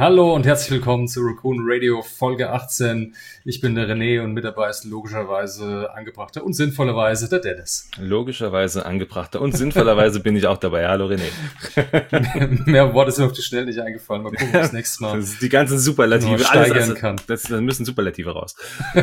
Hallo und herzlich willkommen zu Raccoon Radio Folge 18. Ich bin der René und mit dabei ist logischerweise angebrachter und sinnvollerweise der Dennis. Logischerweise angebrachter und sinnvollerweise bin ich auch dabei. Hallo René. Mehr Worte sind auf die Schnelle nicht eingefallen. Mal gucken, ob das nächste Mal die ganzen Superlative steigern kann. Das müssen Superlative raus.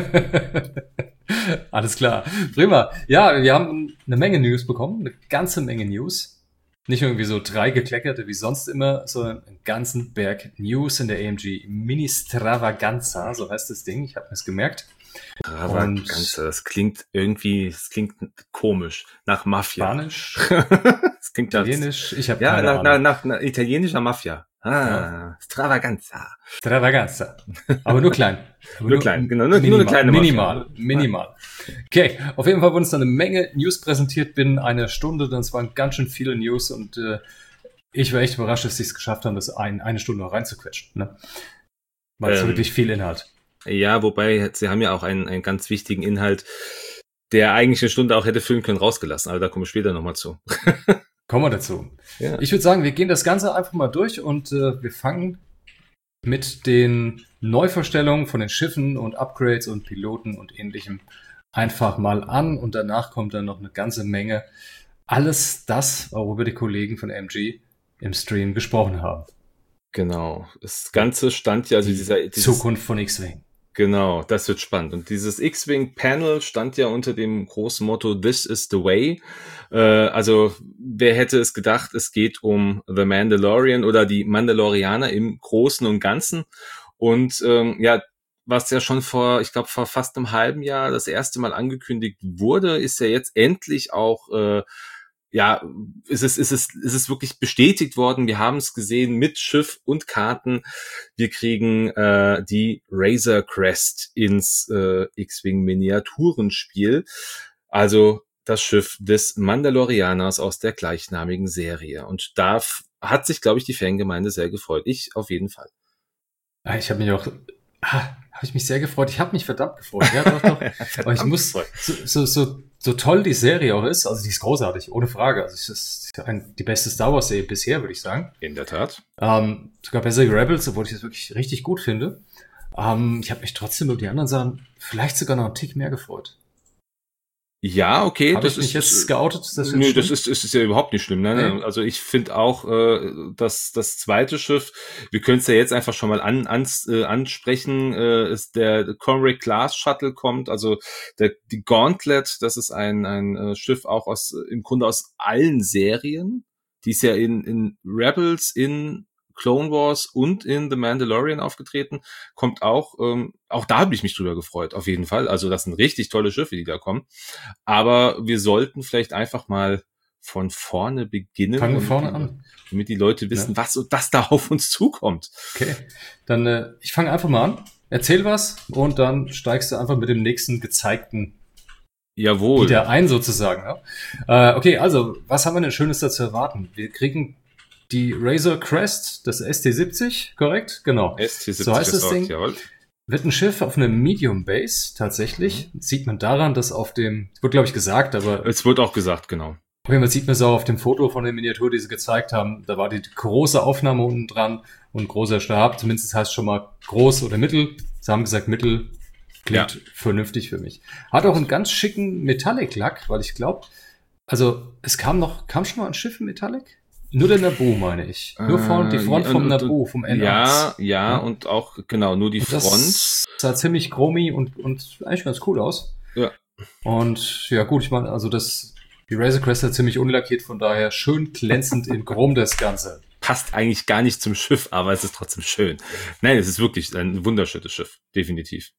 Alles klar. Prima. Ja, wir haben eine Menge News bekommen, eine ganze Menge News. Nicht irgendwie so 3 gekleckerte wie sonst immer, sondern einen ganzen Berg News in der AMG Mini Stravaganza, so heißt das Ding, ich habe es gemerkt. Stravaganza, das klingt komisch, nach Mafia. Spanisch, das klingt Italienisch, ich habe keine Ahnung. Nach italienischer Mafia. Ja. Stravaganza. Aber nur klein. Nur eine kleine Mafia. Minimal. Okay, auf jeden Fall wurden uns dann eine Menge News präsentiert binnen einer Stunde. Das waren ganz schön viele News und ich war echt überrascht, dass sie es geschafft haben, das eine Stunde noch reinzuquetschen. Ne? Weil es wirklich viel Inhalt. Ja, wobei, sie haben ja auch einen ganz wichtigen Inhalt, der eigentlich eine Stunde auch hätte füllen können, rausgelassen. Aber da kommen wir später nochmal zu. Kommen wir dazu. Ja. Ich würde sagen, wir gehen das Ganze einfach mal durch und wir fangen mit den Neuvorstellungen von den Schiffen und Upgrades und Piloten und ähnlichem einfach mal an und danach kommt dann noch eine ganze Menge. Alles das, worüber die Kollegen von AMG im Stream gesprochen haben. Genau. Das Ganze stand ja, also dieses Zukunft von X-Wing. Genau, das wird spannend. Und dieses X-Wing-Panel stand ja unter dem großen Motto This is the way. Also wer hätte es gedacht, es geht um The Mandalorian oder die Mandalorianer im Großen und Ganzen. Und was ja schon vor fast einem halben Jahr das erste Mal angekündigt wurde, ist ja jetzt endlich auch es ist wirklich bestätigt worden. Wir haben es gesehen mit Schiff und Karten. Wir kriegen die Razor Crest ins X-Wing Miniaturenspiel. Also das Schiff des Mandalorianers aus der gleichnamigen Serie. Und da hat sich, glaube ich, die Fangemeinde sehr gefreut. Ich auf jeden Fall. Ich habe mich auch sehr gefreut. Ich habe mich verdammt gefreut. Ja, doch. Aber ich muss, so toll die Serie auch ist, also die ist großartig, ohne Frage. Also es ist die beste Star Wars Serie bisher, würde ich sagen. In der Tat. Sogar besser wie Rebels, obwohl ich das wirklich richtig gut finde. Ich habe mich trotzdem über die anderen Sachen vielleicht sogar noch einen Tick mehr gefreut. Ja, okay. Habe ich mich jetzt geoutet? Nö, das ist ja überhaupt nicht schlimm. Ne? Nee. Also ich finde auch, dass das zweite Schiff, wir können es ja jetzt einfach schon mal ansprechen, ist der Conrail Class Shuttle kommt, also die Gauntlet, das ist ein Schiff auch im Grunde aus allen Serien, die ist ja in Rebels, in Clone Wars und in The Mandalorian aufgetreten, kommt auch da habe ich mich drüber gefreut, auf jeden Fall. Also das sind richtig tolle Schiffe, die da kommen. Aber wir sollten vielleicht einfach mal von vorne beginnen. Fangen wir vorne an. Damit die Leute wissen, was da auf uns zukommt. Okay, dann ich fange einfach mal an. Erzähl was und dann steigst du einfach mit dem nächsten gezeigten Jawohl. Wieder ein sozusagen. Ja? Okay, also was haben wir denn Schönes dazu erwarten? Wir kriegen die Razor Crest, das ST-70, korrekt? Genau. ST-70, so heißt das Ding. Jawohl. Wird ein Schiff auf einem Medium Base tatsächlich. Sieht man daran, dass es wird, glaube ich, gesagt, aber... Es wird auch gesagt, genau. Auf jeden Fall sieht man es auch auf dem Foto von der Miniatur, die sie gezeigt haben. Da war die große Aufnahme unten dran und großer Stab. Zumindest heißt es schon mal groß oder mittel. Sie haben gesagt mittel. Klingt vernünftig für mich. Hat auch einen ganz schicken Metallic-Lack, weil ich glaube, also es kam schon mal ein Schiff in Metallic? Nur der Naboo, meine ich. Nur die Front vom Naboo, vom N1. Ja, und auch, genau, nur die Front. Das sah ziemlich chromi und eigentlich ganz cool aus. Ja. Und ja, gut, ich meine, also die Razor Crest hat ziemlich unlackiert, von daher schön glänzend in Chrom das Ganze. Passt eigentlich gar nicht zum Schiff, aber es ist trotzdem schön. Nein, es ist wirklich ein wunderschönes Schiff, definitiv.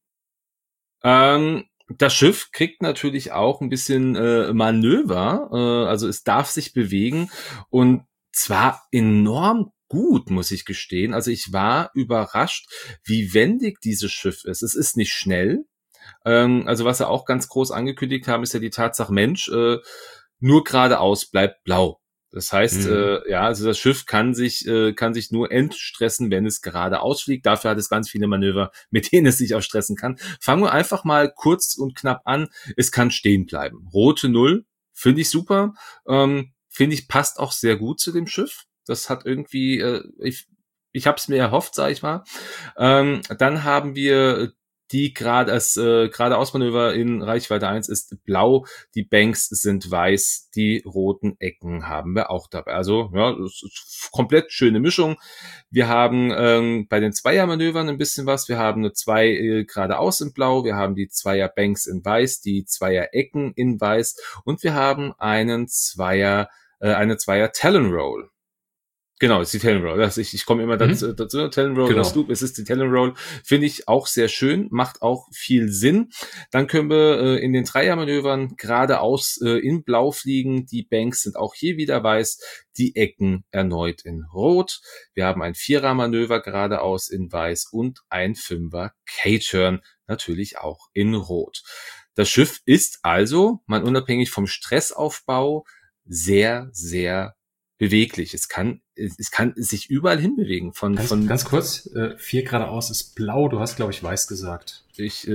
Das Schiff kriegt natürlich auch ein bisschen Manöver, also es darf sich bewegen und zwar enorm gut, muss ich gestehen. Also ich war überrascht, wie wendig dieses Schiff ist. Es ist nicht schnell. Also was sie auch ganz groß angekündigt haben, ist ja die Tatsache, Mensch, nur geradeaus bleibt blau. Das heißt, also das Schiff kann sich nur entstressen, wenn es geradeaus fliegt. Dafür hat es ganz viele Manöver, mit denen es sich auch stressen kann. Fangen wir einfach mal kurz und knapp an. Es kann stehen bleiben. Rote Null, finde ich super. Finde ich, passt auch sehr gut zu dem Schiff. Das hat irgendwie, ich habe es mir erhofft, sage ich mal. Dann haben wir die geradeausmanöver in Reichweite 1 ist blau, die Banks sind weiß, die roten Ecken haben wir auch dabei. Also ja, das ist komplett schöne Mischung. Wir haben bei den Zweiermanövern ein bisschen was. Wir haben eine 2 geradeaus in blau, wir haben die Zweier Banks in weiß, die Zweier Ecken in weiß und wir haben eine Zweier Talon Roll. Genau, es ist die Talon Roll. Ich komme immer dazu. Talon Roll oder Sloop, es ist die Talon Roll. Finde ich auch sehr schön, macht auch viel Sinn. Dann können wir in den Dreiermanövern geradeaus in Blau fliegen. Die Banks sind auch hier wieder weiß, die Ecken erneut in Rot. Wir haben ein Vierermanöver geradeaus in Weiß und ein Fünfer K-Turn natürlich auch in Rot. Das Schiff ist also, mal unabhängig vom Stressaufbau, sehr, sehr beweglich. Es kann sich überall hinbewegen. Ganz kurz, 4 geradeaus ist blau, du hast, glaube ich, weiß gesagt.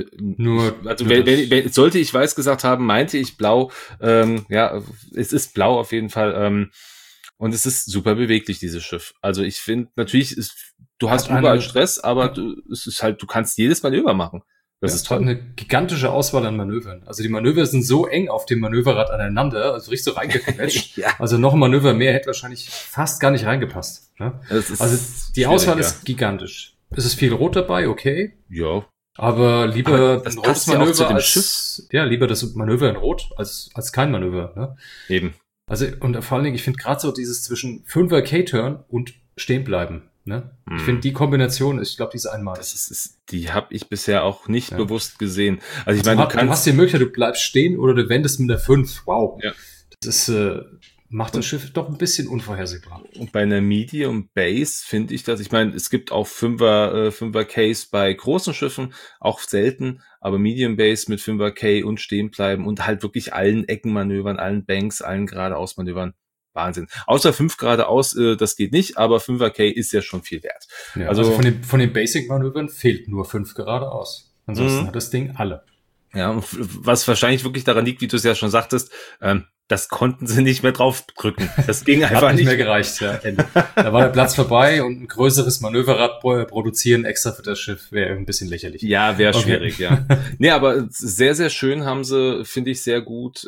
Sollte ich weiß gesagt haben, meinte ich blau. Ja, es ist blau auf jeden Fall. Und es ist super beweglich, dieses Schiff. Also ich finde, natürlich du hast überall Stress, aber es ist halt, du kannst jedes Manöver machen. Das ist toll. Eine gigantische Auswahl an Manövern. Also die Manöver sind so eng auf dem Manöverrad aneinander, also richtig so reingequetscht. Ja. Also noch ein Manöver mehr hätte wahrscheinlich fast gar nicht reingepasst. Ne? Also die Auswahl ist gigantisch. Es ist viel Rot dabei, okay. Ja. Aber lieber ein rotes Manöver lieber das Manöver in Rot als kein Manöver. Ne? Eben. Also und vor allen Dingen, ich finde gerade so dieses zwischen 5er K-Turn und stehen bleiben. Ne? Ich finde die Kombination, ich glaube, die ist einmalig. Die habe ich bisher auch nicht bewusst gesehen. Also ich meine, du hast die Möglichkeit, du bleibst stehen oder du wendest mit der 5. Wow. Ja. Das ist, macht das Schiff doch ein bisschen unvorhersehbar. Und bei einer Medium Base finde ich das, ich meine, es gibt auch 5er Case bei großen Schiffen, auch selten, aber Medium Base mit 5er K und stehen bleiben und halt wirklich allen Eckenmanövern, allen Banks, allen geradeausmanövern. Wahnsinn. Außer 5 geradeaus, das geht nicht, aber 5er K ist ja schon viel wert. Ja, also von den Basic-Manövern fehlt nur 5 geradeaus. Ansonsten hat das Ding alle. Ja, und was wahrscheinlich wirklich daran liegt, wie du es ja schon sagtest, das konnten sie nicht mehr draufdrücken. Das ging einfach nicht mehr gereicht. Ja. Da war der Platz vorbei und ein größeres Manöverrad produzieren extra für das Schiff wäre ein bisschen lächerlich. Ja, wäre schwierig, ja. Nee, aber sehr, sehr schön haben sie, finde ich, sehr gut.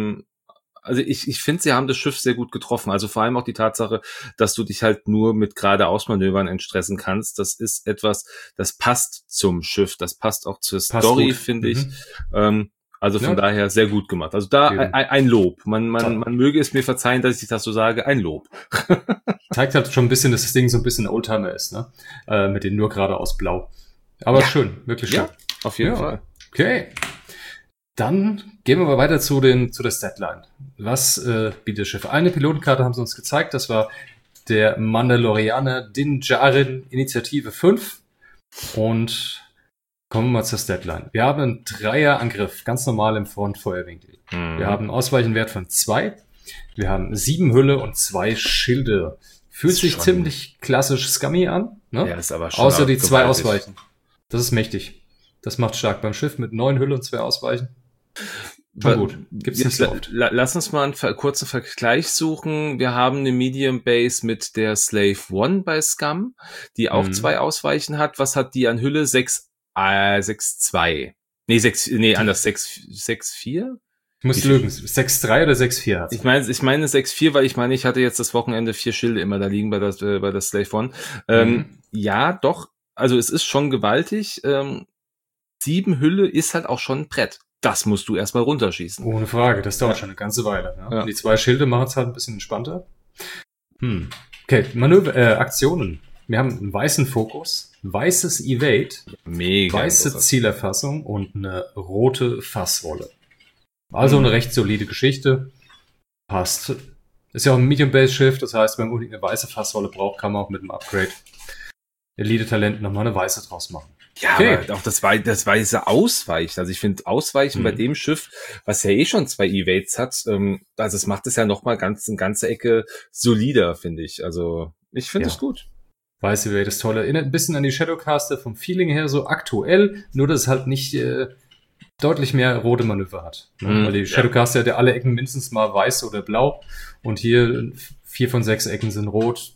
Also ich finde, sie haben das Schiff sehr gut getroffen. Also vor allem auch die Tatsache, dass du dich halt nur mit geradeausmanövern entstressen kannst. Das ist etwas, das passt zum Schiff. Das passt auch zur Story, finde ich. Also von daher sehr gut gemacht. Also da ein Lob. Man möge es mir verzeihen, dass ich das so sage. Ein Lob. Zeigt halt schon ein bisschen, dass das Ding so ein bisschen Oldtimer ist, ne? Mit den nur geradeaus blau. Aber schön, wirklich schön. Ja, auf jeden Fall. Okay. Dann gehen wir mal weiter zu der Statline. Was bietet das Schiff? Eine Pilotenkarte haben sie uns gezeigt. Das war der Mandalorianer Din Djarin Initiative 5. Und kommen wir mal zur Statline. Wir haben einen Dreierangriff, ganz normal im Frontfeuerwinkel. Wir haben einen Ausweichenwert von 2. Wir haben 7 Hülle und 2 Schilde. Fühlt sich ziemlich klassisch Scummy an. Ne? Ja, ist aber schon außer die 2 Ausweichen. Das ist mächtig. Das macht stark beim Schiff mit 9 Hülle und 2 Ausweichen. Na gut, gibt's nicht so oft. Lass uns mal einen kurzen Vergleich suchen. Wir haben eine Medium Base mit der Slave One bei Scum, die auch 2 Ausweichen hat. Was hat die an Hülle? 6,2. Anders, 6,4? Ich muss lügen, 6,3 oder 6,4 hat Ich meine 6,4, weil ich hatte jetzt das Wochenende 4 Schilde immer da liegen bei der Slave One. Ja, doch, also es ist schon gewaltig. 7 Hülle ist halt auch schon ein Brett. Das musst du erstmal runterschießen. Ohne Frage, das dauert schon eine ganze Weile. Ja? Ja. Die 2 Schilde machen es halt ein bisschen entspannter. Okay, Aktionen. Wir haben einen weißen Fokus, weißes Evade, weiße Zielerfassung und eine rote Fassrolle. Also eine recht solide Geschichte. Passt. Ist ja auch ein Medium-Base-Schiff, das heißt, wenn man unbedingt eine weiße Fassrolle braucht, kann man auch mit einem Upgrade Elite-Talent nochmal eine weiße draus machen. Ja, okay. Aber auch das weiße Ausweichen. Also ich finde Ausweichen bei dem Schiff, was ja schon 2 Evades hat, also es macht es ja nochmal eine ganze Ecke solider, finde ich. Also ich finde es gut. Weiße Evade ist toll. Erinnert ein bisschen an die Shadowcaster vom Feeling her so aktuell, nur dass es halt nicht deutlich mehr rote Manöver hat. Ne? Weil die Shadowcaster hat ja alle Ecken mindestens mal weiß oder blau und hier 4 von 6 Ecken sind rot.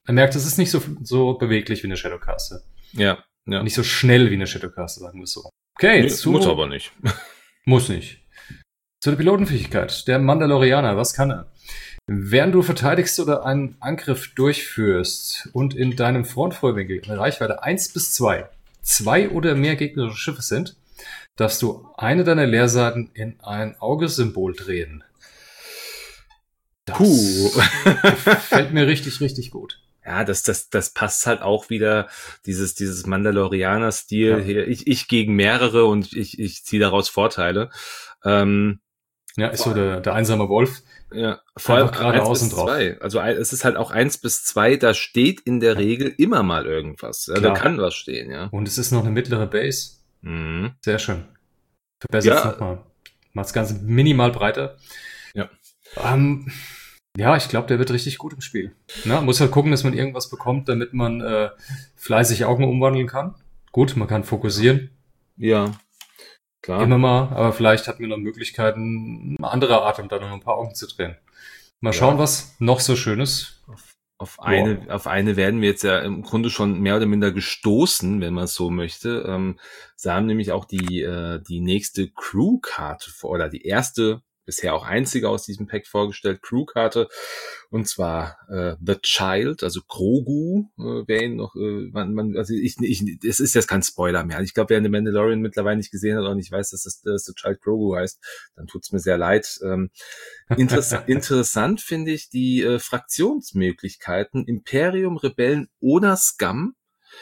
Er merkt, es ist nicht so beweglich wie eine Shadowcaster. Ja. Nicht so schnell wie eine Shadowcaster, sagen wir es so. Okay, muss aber nicht. Muss nicht. Zu der Pilotenfähigkeit. Der Mandalorianer, was kann er? Während du verteidigst oder einen Angriff durchführst und in deinem Frontfeuerwinkel eine Reichweite 1 bis 2 oder mehr gegnerische Schiffe sind, darfst du eine deiner Leerseiten in ein Augesymbol drehen. Das gefällt mir richtig, richtig gut. Ja, das passt halt auch wieder, dieses Mandalorianer-Stil hier. Ich gegen mehrere und ich ziehe daraus Vorteile. Ist so der einsame Wolf. Ja, vor allem geradeaus und drauf. Also es ist halt auch 1 bis 2, da steht in der Regel immer mal irgendwas. Ja, da kann was stehen, ja. Und es ist noch eine mittlere Base. Mhm. Sehr schön. Verbessert es nochmal. Macht das Ganze minimal breiter. Ja. Ich glaube, der wird richtig gut im Spiel. Muss halt gucken, dass man irgendwas bekommt, damit man fleißig Augen umwandeln kann. Gut, man kann fokussieren. Ja, klar. Immer mal, aber vielleicht hat man noch Möglichkeiten, eine andere Art, um da noch ein paar Augen zu drehen. Mal schauen, was noch so Schönes. Auf eine werden wir jetzt ja im Grunde schon mehr oder minder gestoßen, wenn man es so möchte. Sie haben nämlich auch die nächste Crew-Karte oder die erste, bisher auch einzige aus diesem Pack vorgestellt, Crew-Karte, und zwar The Child, also Grogu, wer ihn noch, es ist jetzt kein Spoiler mehr. Ich glaube, wer den Mandalorian mittlerweile nicht gesehen hat und nicht weiß, dass das The Child Grogu heißt, dann tut's mir sehr leid. Interessant finde ich die Fraktionsmöglichkeiten Imperium, Rebellen oder Scum.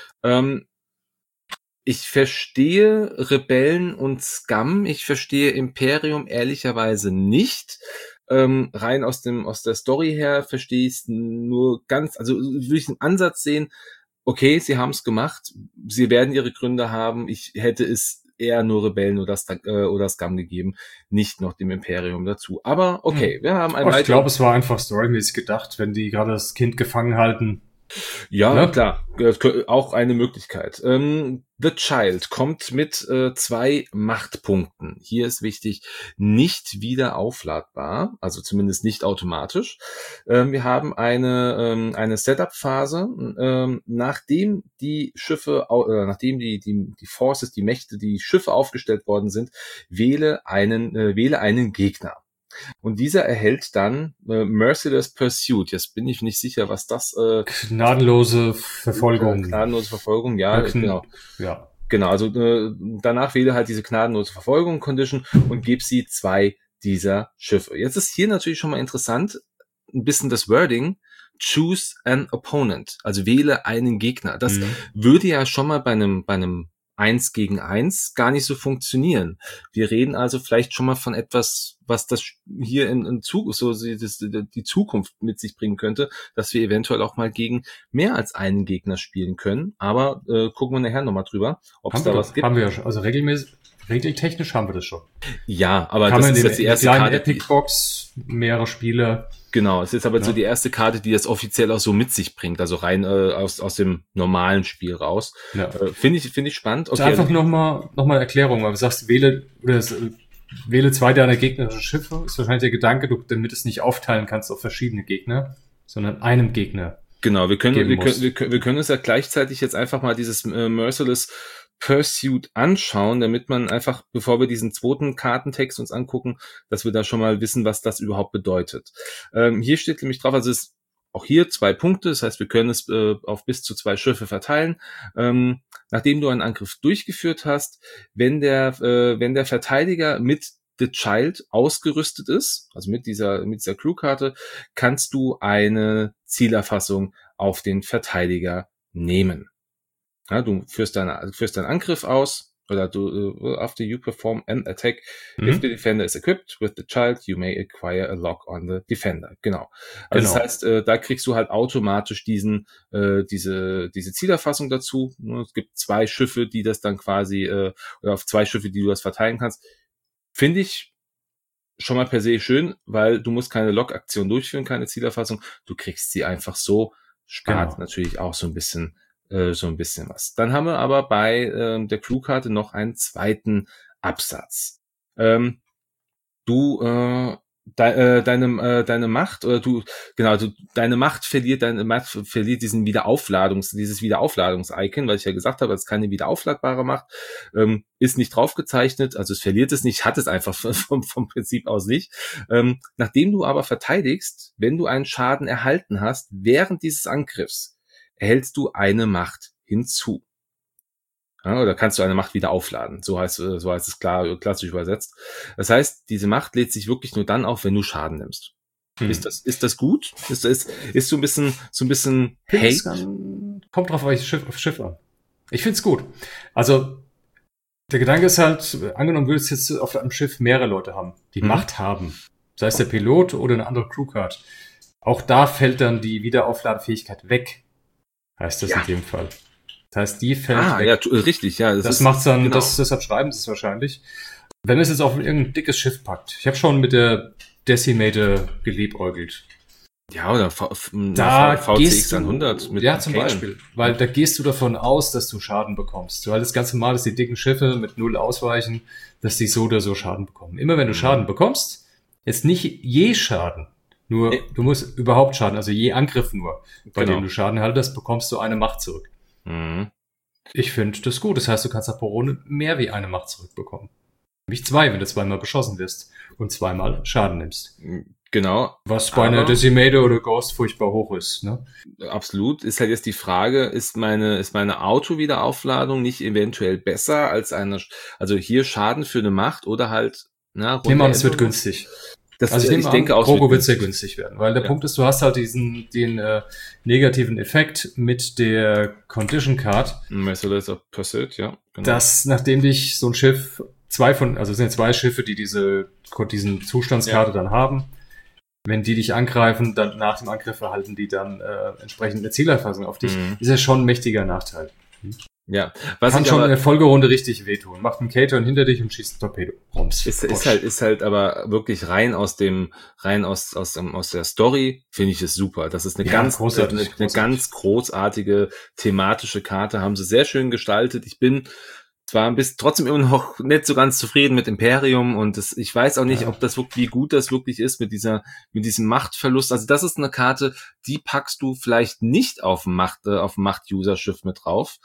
Ich verstehe Rebellen und Scum, ich verstehe Imperium ehrlicherweise nicht. Rein aus der Story her verstehe ich es nur ganz, also würde ich einen Ansatz sehen, okay, sie haben es gemacht, sie werden ihre Gründe haben, ich hätte es eher nur Rebellen oder Scum gegeben, nicht noch dem Imperium dazu. Aber okay, wir haben ein Ich glaube, es war einfach storymäßig gedacht, wenn die gerade das Kind gefangen halten. Ja, klar, auch eine Möglichkeit. The Child kommt mit 2 Machtpunkten. Hier ist wichtig, nicht wieder aufladbar, also zumindest nicht automatisch. Wir haben eine Setup-Phase, nachdem die Schiffe, nachdem die Forces, die Mächte, die Schiffe aufgestellt worden sind, wähle einen Gegner. Und dieser erhält dann Merciless Pursuit. Jetzt bin ich nicht sicher, was das gnadenlose Verfolgung. Gnadenlose Verfolgung, ja, genau. Ja. Genau, also danach wähle halt diese gnadenlose Verfolgung Condition und gebe sie 2 dieser Schiffe. Jetzt ist hier natürlich schon mal interessant, ein bisschen das Wording. Choose an opponent, also wähle einen Gegner. Das würde ja schon mal bei einem 1 gegen 1 gar nicht so funktionieren. Wir reden also vielleicht schon mal von etwas, was das hier in die Zukunft mit sich bringen könnte, dass wir eventuell auch mal gegen mehr als einen Gegner spielen können. Aber gucken wir nachher nochmal drüber, ob es da was gibt. Haben wir ja schon. Also regeltechnisch haben wir das schon. Ja, aber das ist jetzt die erste Karte. Epic Box, mehrere Spiele. Genau, es ist aber so die erste Karte, die das offiziell auch so mit sich bringt, also rein aus dem normalen Spiel raus. Ja. Finde ich spannend. Okay, einfach nochmal eine Erklärung, weil du sagst, wähle 2 deiner gegnerischen Schiffe, ist wahrscheinlich der Gedanke, damit es nicht aufteilen kannst auf verschiedene Gegner, sondern einem Gegner. Genau, wir können uns ja gleichzeitig jetzt einfach mal dieses Merciless Pursuit anschauen, damit man einfach, bevor wir diesen zweiten Kartentext uns angucken, dass wir da schon mal wissen, was das überhaupt bedeutet. Hier steht nämlich drauf, also es ist auch hier 2 Punkte, das heißt, wir können es auf bis zu 2 Schiffe verteilen. Nachdem du einen Angriff durchgeführt hast, wenn der Verteidiger mit The Child ausgerüstet ist, also mit dieser Crew-Karte, kannst du eine Zielerfassung auf den Verteidiger nehmen. Ja, du führst deinen Angriff aus, oder after you perform an attack, if the defender is equipped with the child, you may acquire a lock on the defender. Genau. Also das heißt, da kriegst du halt automatisch diese Zielerfassung dazu. Es gibt 2 Schiffe, die das dann quasi, oder auf 2 Schiffe, die du das verteilen kannst. Finde ich schon mal per se schön, weil du musst keine Lock-Aktion durchführen, keine Zielerfassung. Du kriegst sie einfach so, spart natürlich auch so ein bisschen was. Dann haben wir aber bei der Crew-Karte noch einen zweiten Absatz. Du deine Macht oder deine Macht verliert dieses Wiederaufladungs-Icon, weil ich ja gesagt habe, es ist keine wiederaufladbare Macht, ist nicht draufgezeichnet, also es verliert es nicht, hat es einfach vom Prinzip aus nicht. Nachdem du aber verteidigst, wenn du einen Schaden erhalten hast, während dieses Angriffs, erhältst du eine Macht hinzu. Ja, oder kannst du eine Macht wieder aufladen. So heißt es klassisch übersetzt. Das heißt, diese Macht lädt sich wirklich nur dann auf, wenn du Schaden nimmst. Ist das gut? Ist so ein bisschen Hate? Kommt drauf auf Schiff an. Ich find's gut. Also, der Gedanke ist halt, angenommen, würdest jetzt auf einem Schiff mehrere Leute haben, die Macht haben. Sei es der Pilot oder eine andere Crewcard. Auch da fällt dann die Wiederaufladefähigkeit weg. Heißt das in dem Fall. Das heißt, die fällt weg. Ja, richtig, ja. Das macht's dann, genau. Deshalb schreiben sie es wahrscheinlich. Wenn es jetzt auf irgendein dickes Schiff packt. Ich habe schon mit der Decimator geliebäugelt. Ja, oder VCX 100 mit ja, zum Beispiel. Weil da gehst du davon aus, dass du Schaden bekommst. Weil das ganze Mal, dass die dicken Schiffe mit 0 ausweichen, dass die so oder so Schaden bekommen. Immer wenn du Schaden bekommst, jetzt nicht je Schaden, nur du musst überhaupt Schaden, also je Angriff nur, bei dem du Schaden erhaltest, bekommst du eine Macht zurück. Ich finde das gut. Das heißt, du kannst pro Runde mehr wie eine Macht zurückbekommen. Nämlich 2, wenn du zweimal beschossen wirst und zweimal Schaden nimmst. Genau. Was bei einer Decimator oder Ghost furchtbar hoch ist, ne? Absolut. Ist halt jetzt die Frage, ist meine Auto-Wiederaufladung nicht eventuell besser als also hier Schaden für eine Macht oder halt, ich nehme an, es wird günstig. Ich denke auch, Krogo wird sehr günstig werden, weil der Punkt ist, du hast halt den negativen Effekt mit der Condition Card. Merciless of Pursuit, ja. Genau. Dass, nachdem dich so ein Schiff, es sind 2 Schiffe, die diesen Zustandskarte dann haben, wenn die dich angreifen, dann nach dem Angriff erhalten die dann entsprechend eine Zielerfassung auf dich. Ist ja schon ein mächtiger Nachteil. Ja, kann schon in der Folgerunde richtig wehtun. Macht einen K-Turn hinter dich und schießt einen Torpedo. Ist halt aber wirklich rein aus der Story finde ich es super. Das ist eine ganz großartige thematische Karte, haben sie sehr schön gestaltet. Ich bin zwar trotzdem immer noch nicht so ganz zufrieden mit Imperium und ich weiß auch nicht, ob das wirklich, wie gut das wirklich ist mit diesem Machtverlust. Also das ist eine Karte, die packst du vielleicht nicht auf dem Macht-User-Schiff mit drauf.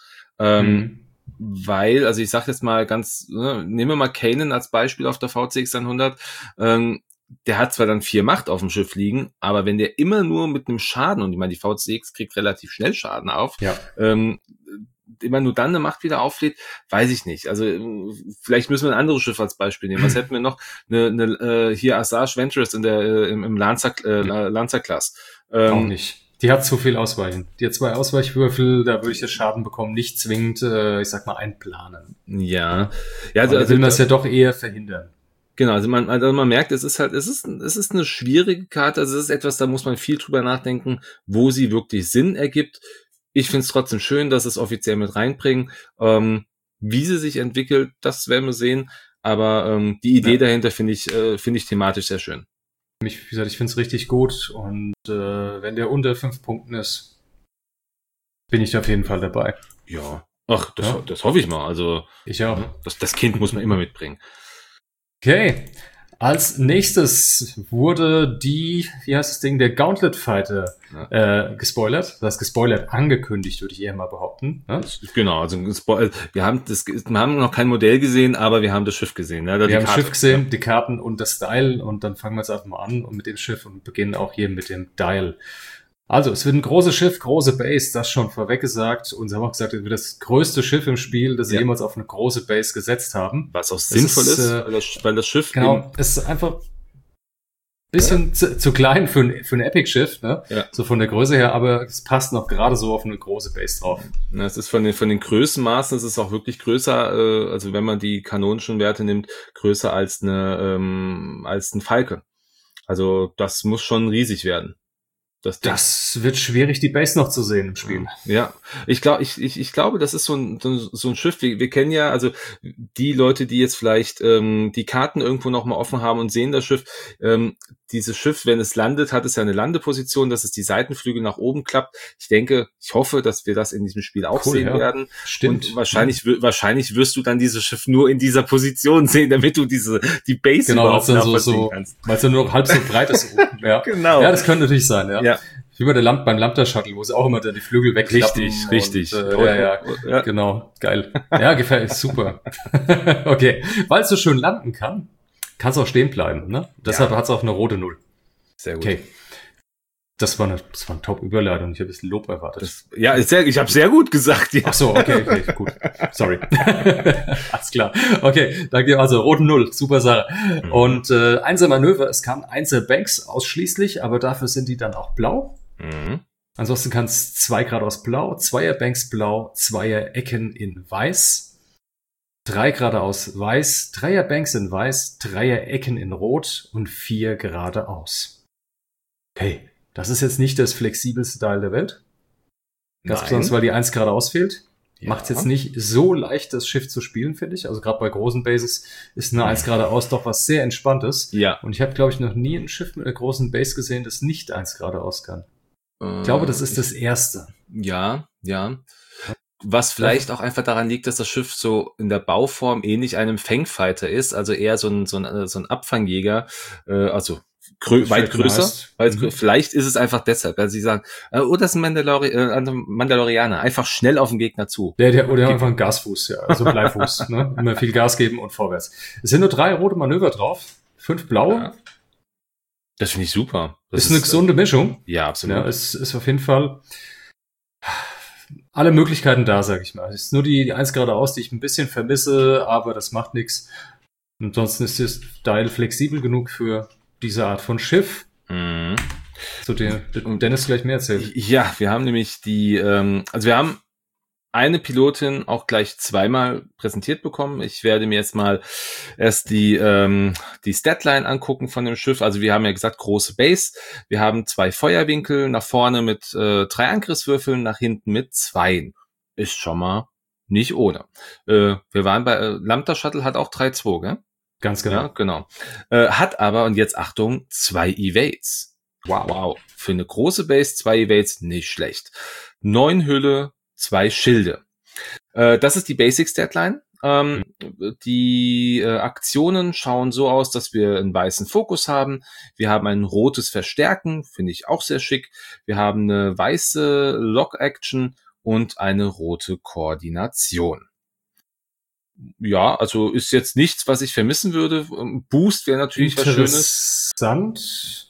Weil, also ich sag jetzt mal nehmen wir mal Kanan als Beispiel auf der VCX 100, der hat zwar dann 4 Macht auf dem Schiff liegen, aber wenn der immer nur mit einem Schaden, und ich meine, die VCX kriegt relativ schnell Schaden auf, immer nur dann eine Macht wieder auflädt, weiß ich nicht. Also vielleicht müssen wir ein anderes Schiff als Beispiel nehmen. Was hätten wir noch? Hier Asajj Ventress im Lancer-Class. Auch nicht. Die hat zu viel Ausweichen. Die hat 2 Ausweichwürfel, da würde ich das Schaden bekommen, nicht zwingend, einplanen. Ja. Also will man es ja doch eher verhindern. Genau, also man merkt, es ist eine schwierige Karte, also es ist etwas, da muss man viel drüber nachdenken, wo sie wirklich Sinn ergibt. Ich finde es trotzdem schön, dass es offiziell mit reinbringen. Wie sie sich entwickelt, das werden wir sehen, aber die Idee dahinter finde ich thematisch sehr schön. Wie gesagt, ich finde es richtig gut und wenn der unter 5 Punkten ist, bin ich auf jeden Fall dabei. Ja, das hoffe ich mal. Also ich auch. Das Kind muss man immer mitbringen. Okay, als nächstes wurde der Gauntlet Fighter gespoilert. Das heißt gespoilert, angekündigt, würde ich eher mal behaupten. Ne? Genau, also wir haben noch kein Modell gesehen, aber wir haben das Schiff gesehen. Ne? Wir haben das Schiff gesehen, die Karten und das Style und dann fangen wir jetzt einfach mal an und mit dem Schiff und beginnen auch hier mit dem Dial. Also, es wird ein großes Schiff, große Base, das schon vorweg gesagt. Und sie haben auch gesagt, es wird das größte Schiff im Spiel, das sie jemals auf eine große Base gesetzt haben. Was auch sinnvoll ist, weil das Schiff... Genau, es ist einfach ein bisschen zu klein für ein Epic-Schiff, ne? Ja. So von der Größe her, aber es passt noch gerade so auf eine große Base drauf. Ja, es ist von den Größenmaßen, es ist auch wirklich größer, also wenn man die kanonischen Werte nimmt, größer als ein Falke. Also das muss schon riesig werden. Das wird schwierig, die Base noch zu sehen im Spiel. Ja, ich glaube, das ist so ein Schiff. Wir kennen ja, also die Leute, die jetzt vielleicht die Karten irgendwo noch mal offen haben und sehen das Schiff. Dieses Schiff, wenn es landet, hat es ja eine Landeposition, dass es die Seitenflügel nach oben klappt. Ich hoffe, dass wir das in diesem Spiel auch sehen werden. Stimmt. Und wahrscheinlich wirst du dann dieses Schiff nur in dieser Position sehen, damit du die Base überhaupt nachvollziehen kannst. Weil es dann nur noch halb so breit ist oben. Ja. Genau. Ja, das könnte natürlich sein, ja. Wie bei beim Lambda-Shuttle, wo sie auch immer die Flügel wegklappen. Richtig. Ja, genau. Geil. Ja, gefällt, super. Okay. Weil es so schön landen kann es auch stehen bleiben, ne? Deshalb hat es auch eine rote 0. Sehr gut. Okay. Das war eine Top-Überleitung. Ich habe ein bisschen Lob erwartet. Ich habe sehr gut gesagt. Ja. Ach so, okay, gut. Sorry. Alles klar. Okay, danke. Also rote 0, super Sache. Und Einser-Manöver, es kann Einser-Banks ausschließlich, aber dafür sind die dann auch blau. Ansonsten kann es 2 geradeaus blau, 2er Banks blau, 2er Ecken in weiß, 3 geradeaus weiß, 3er Banks in weiß, 3er Ecken in rot und 4 geradeaus. Okay, das ist jetzt nicht das flexibelste Teil der Welt. Ganz besonders, weil die 1 geradeaus fehlt. Ja. Macht es jetzt nicht so leicht, das Schiff zu spielen, finde ich. Also gerade bei großen Bases ist eine 1 geradeaus doch was sehr Entspanntes. Ja. Und ich habe, glaube ich, noch nie ein Schiff mit einer großen Base gesehen, das nicht 1 geradeaus kann. Ich glaube, das ist das erste. Ja. Was vielleicht auch einfach daran liegt, dass das Schiff so in der Bauform ähnlich einem Fangfighter ist, also eher so ein Abfangjäger, also weit größer. Vielleicht ist es einfach deshalb, weil sie sagen, das ist ein Mandalorianer, einfach schnell auf den Gegner zu. Oder einfach einen Gasfuß, ja, also Bleifuß, ne? Immer viel Gas geben und vorwärts. Es sind nur 3 rote Manöver drauf, 5 blaue. Ja. Das finde ich super. Das ist eine gesunde Mischung. Ja, absolut. Ja, es ist auf jeden Fall alle Möglichkeiten da, sag ich mal. Es ist nur die 1 geradeaus, die ich ein bisschen vermisse, aber das macht nichts. Ansonsten ist das Style flexibel genug für diese Art von Schiff. So Dennis gleich mehr erzählt. Ja, wir haben nämlich wir haben eine Pilotin auch gleich zweimal präsentiert bekommen. Ich werde mir jetzt mal erst die Statline angucken von dem Schiff. Also wir haben ja gesagt, große Base. Wir haben 2 Feuerwinkel, nach vorne mit 3 Angriffswürfeln, nach hinten mit 2. Ist schon mal nicht ohne. Wir waren bei Lambda Shuttle hat auch 3-2, gell? Ganz genau. Ja, genau. Hat aber, und jetzt Achtung, 2 Evades. Wow. Für eine große Base 2 Evades nicht schlecht. 9 Hülle, 2 Schilde. Das ist die Basic Statline. Die Aktionen schauen so aus, dass wir einen weißen Fokus haben. Wir haben ein rotes Verstärken, finde ich auch sehr schick. Wir haben eine weiße Lock-Action und eine rote Koordination. Ja, also ist jetzt nichts, was ich vermissen würde. Boost wäre natürlich was Schönes. Interessant.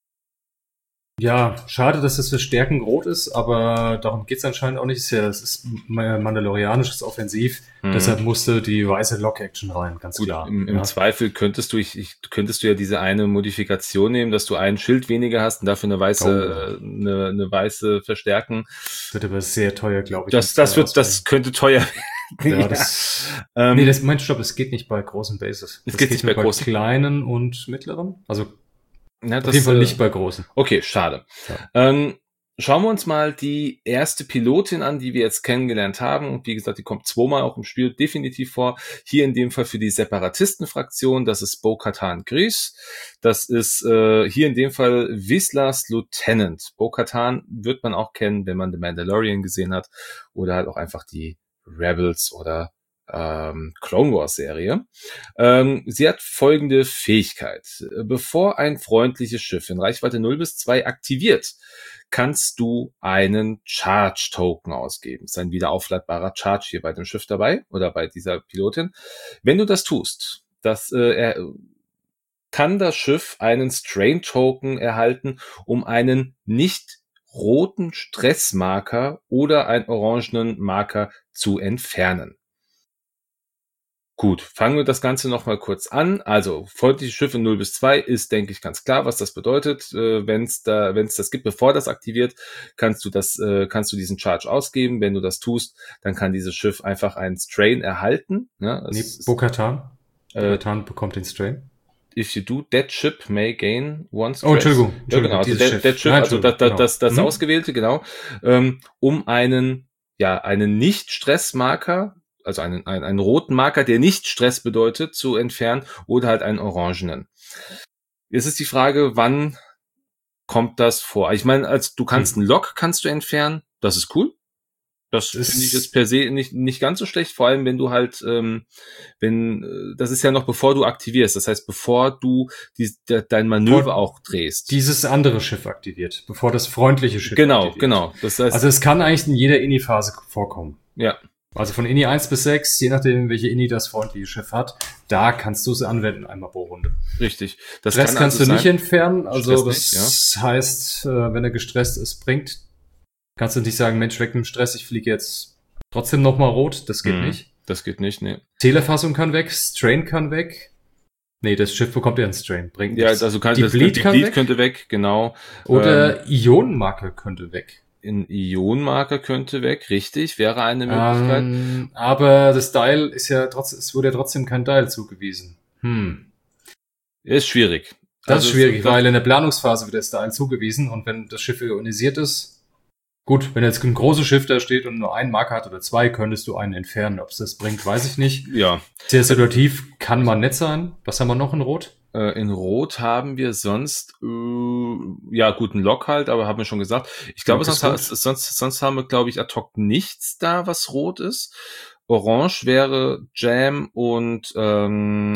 Ja, schade, dass das Verstärken rot ist, aber darum geht's anscheinend auch nicht. Es ist mandalorianisches Offensiv, deshalb musste die weiße Lock-Action rein, ganz gut, klar. Im Zweifel könntest du ja diese eine Modifikation nehmen, dass du ein Schild weniger hast und dafür eine weiße, eine weiße Verstärken. Wird aber sehr teuer, glaube ich. Das könnte teuer werden. Ja, es geht nicht bei großen Bases. Es geht nicht bei großen. Kleinen und mittleren, also auf jeden Fall nicht bei großen. Okay, schade. Ja. Schauen wir uns mal die erste Pilotin an, die wir jetzt kennengelernt haben. Und wie gesagt, die kommt 2-mal auch im Spiel definitiv vor. Hier in dem Fall für die Separatisten-Fraktion. Das ist Bo-Katan Kryze. Das ist hier in dem Fall Whistlers Lieutenant. Bo-Katan wird man auch kennen, wenn man The Mandalorian gesehen hat. Oder halt auch einfach die Rebels oder Clone Wars Serie. Sie hat folgende Fähigkeit. Bevor ein freundliches Schiff in Reichweite 0 bis 2 aktiviert, kannst du einen Charge Token ausgeben. Das ist ein wiederaufladbarer Charge hier bei dem Schiff dabei oder bei dieser Pilotin. Wenn du das tust, kann das Schiff einen Strain Token erhalten, um einen nicht roten Stressmarker oder einen orangenen Marker zu entfernen. Gut, fangen wir das Ganze nochmal kurz an. Also, freundliche Schiffe 0 bis 2 ist, denke ich, ganz klar, was das bedeutet. Wenn es das gibt, bevor das aktiviert, kannst du diesen Charge ausgeben. Wenn du das tust, dann kann dieses Schiff einfach einen Strain erhalten. Ja, Bo-Katan. Bo-Katan bekommt den Strain. if you do, that ship may gain one stress. Oh, Entschuldigung. Ja, genau, also that ship, also das Ausgewählte, genau, um einen Nicht-Stress-Marker, also einen roten Marker, der nicht Stress bedeutet, zu entfernen, oder halt einen orangenen. Jetzt ist die Frage, wann kommt das vor? Ich meine, du kannst einen Lock kannst du entfernen, das ist cool. Das finde ich jetzt per se nicht ganz so schlecht, vor allem wenn du halt, das ist ja noch bevor du aktivierst, das heißt, bevor du dein Manöver auch drehst. Dieses andere Schiff aktiviert, bevor das freundliche Schiff aktiviert. Genau. Das heißt, also es kann eigentlich in jeder Ini-Phase vorkommen. Ja. Also von Ini 1 bis 6, je nachdem, welche Ini das freundliche Schiff hat, da kannst du es anwenden einmal pro Runde. Richtig. Das Stress kannst du nicht entfernen, also das heißt, wenn er gestresst ist, kannst du nicht sagen, Mensch, weg mit dem Stress, ich fliege jetzt trotzdem nochmal rot. Das geht nicht. Das geht nicht, ne. Zählerfassung kann weg, Strain kann weg. Nee, das Schiff bekommt ja einen Strain. Bringt nichts. Ja, also Deplete könnte weg, genau. Oder Ionenmarker könnte weg. Ein Ionenmarker könnte weg, richtig, wäre eine Möglichkeit. Aber das Dial ist ja es wurde ja trotzdem kein Dial zugewiesen. Ist schwierig. Das ist schwierig, weil in der Planungsphase wird das Dial zugewiesen und wenn das Schiff ionisiert ist, gut, wenn jetzt ein großes Schiff da steht und nur einen Marker hat oder 2, könntest du einen entfernen. Ob es das bringt, weiß ich nicht. Ja. Sehr situativ kann man nett sein. Was haben wir noch in Rot? In Rot haben wir sonst, guten Lock halt, aber haben wir schon gesagt. Ich glaube, sonst haben wir, glaube ich, ad hoc nichts da, was rot ist. Orange wäre Jam und Jam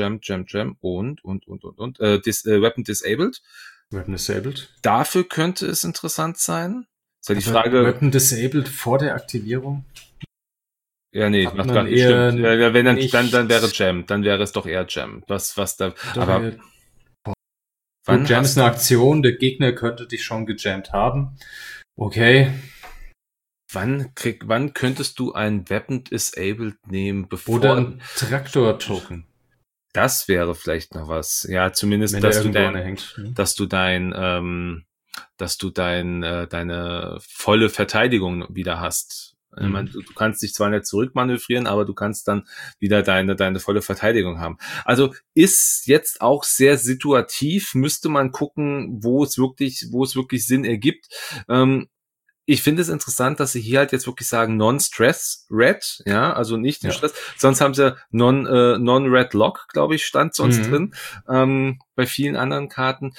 und Weapon Disabled. Weapon Disabled. Dafür könnte es interessant sein. Ist ja die Frage. Weapon Disabled vor der Aktivierung? Ja, nee, macht gar nicht stimmt. Ja, wenn dann wäre Jam, dann wäre es doch eher Jam. Was da, aber wann Jam ist eine Aktion, der Gegner könnte dich schon gejammt haben. Okay. Wann könntest du ein Weapon Disabled nehmen, bevor... Oder ein Traktor-Token. Das wäre vielleicht noch was. Ja, zumindest, wenn dass du deine volle Verteidigung wieder hast. Ich meine, du kannst dich zwar nicht zurückmanövrieren, aber du kannst dann wieder deine volle Verteidigung haben. Also ist jetzt auch sehr situativ, müsste man gucken, wo es wirklich Sinn ergibt. Ich finde es interessant, dass sie hier halt jetzt wirklich sagen Non-Stress Red, ja, also nicht den Stress. Sonst haben sie Non-Red Lock, glaube ich, stand sonst drin. Bei vielen anderen Karten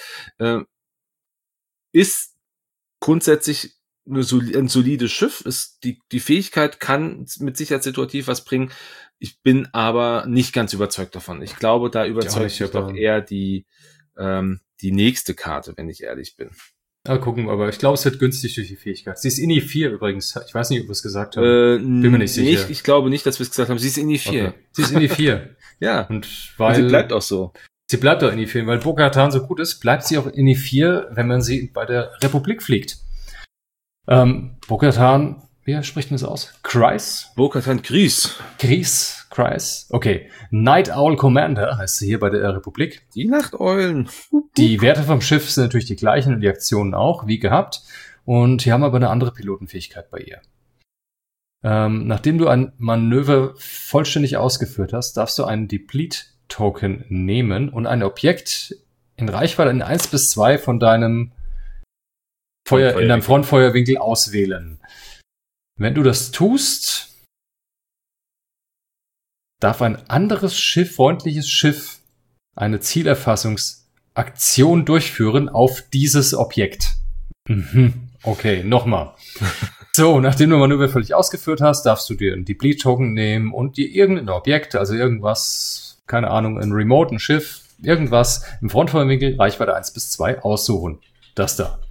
ist grundsätzlich ein solides Schiff. Ist die Fähigkeit kann mit Sicherheit situativ was bringen. Ich bin aber nicht ganz überzeugt davon. Ich glaube, da überzeugt mich doch eher die nächste Karte, wenn ich ehrlich bin. Gucken, aber ich glaube, es wird günstig durch die Fähigkeit. Sie ist Ini 4 übrigens. Ich weiß nicht, ob wir es gesagt haben. Bin mir nicht sicher. Ich glaube nicht, dass wir es gesagt haben. Sie ist Ini 4. Okay. Sie ist Ini 4. Ja. Und sie bleibt auch so. Sie bleibt auch Ini 4. Weil Bo-Katan so gut ist, bleibt sie auch Ini 4, wenn man sie bei der Republik fliegt. Bo-Katan, wie spricht man das aus? Kryze? Bo-Katan Kryze. Kryze. Okay. Night Owl Commander heißt sie hier bei der Republik. Die Nachteulen. Die Werte vom Schiff sind natürlich die gleichen und die Aktionen auch, wie gehabt. Und hier haben wir aber eine andere Pilotenfähigkeit bei ihr. Nachdem du ein Manöver vollständig ausgeführt hast, darfst du einen Deplete-Token nehmen und ein Objekt in Reichweite in 1 bis 2 von deinem in deinem Frontfeuerwinkel auswählen. Wenn du das tust, darf ein anderes freundliches Schiff eine Zielerfassungsaktion durchführen auf dieses Objekt. Okay, nochmal. So, nachdem du Manöver völlig ausgeführt hast, darfst du dir einen Deplete-Token nehmen und dir irgendein Objekt, also irgendwas, keine Ahnung, ein Remote, ein Schiff, irgendwas im Frontfeuerwinkel, Reichweite 1 bis 2 aussuchen. Das da.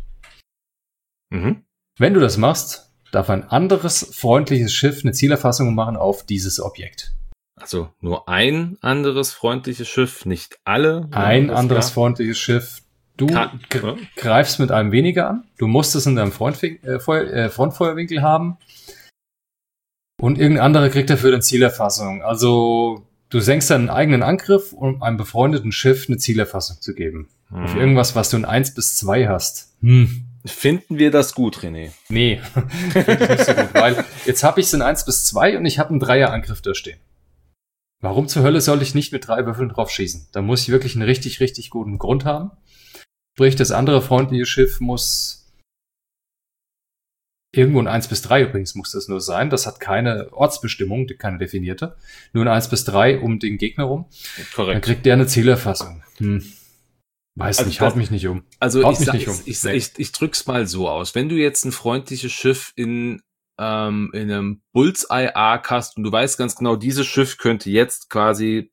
Wenn du das machst, darf ein anderes freundliches Schiff eine Zielerfassung machen auf dieses Objekt. Also nur ein anderes freundliches Schiff, nicht alle. Ein anderes freundliches Schiff. Du greifst mit einem weniger an. Du musst es in deinem Frontfeuerwinkel haben. Und irgendein anderer kriegt dafür eine Zielerfassung. Also du senkst deinen eigenen Angriff, um einem befreundeten Schiff eine Zielerfassung zu geben. Auf irgendwas, was du in 1 bis 2 hast. Finden wir das gut, René? Nee, finde ich nicht so gut, weil jetzt habe ich es in 1 bis 2 und ich habe einen Dreierangriff da stehen. Warum zur Hölle soll ich nicht mit 3 Würfeln drauf schießen? Da muss ich wirklich einen richtig, richtig guten Grund haben. Sprich, das andere freundliche Schiff muss irgendwo ein 1-3 übrigens muss das nur sein. Das hat keine Ortsbestimmung, keine definierte. Nur ein 1-3 um den Gegner rum. Korrekt. Dann kriegt der eine Zielerfassung. Weiß Also nicht, haut mich nicht um. Also haut ich drück's mal so aus. Wenn du jetzt ein freundliches Schiff in einem Bullseye Arc hast und du weißt ganz genau, dieses Schiff könnte jetzt quasi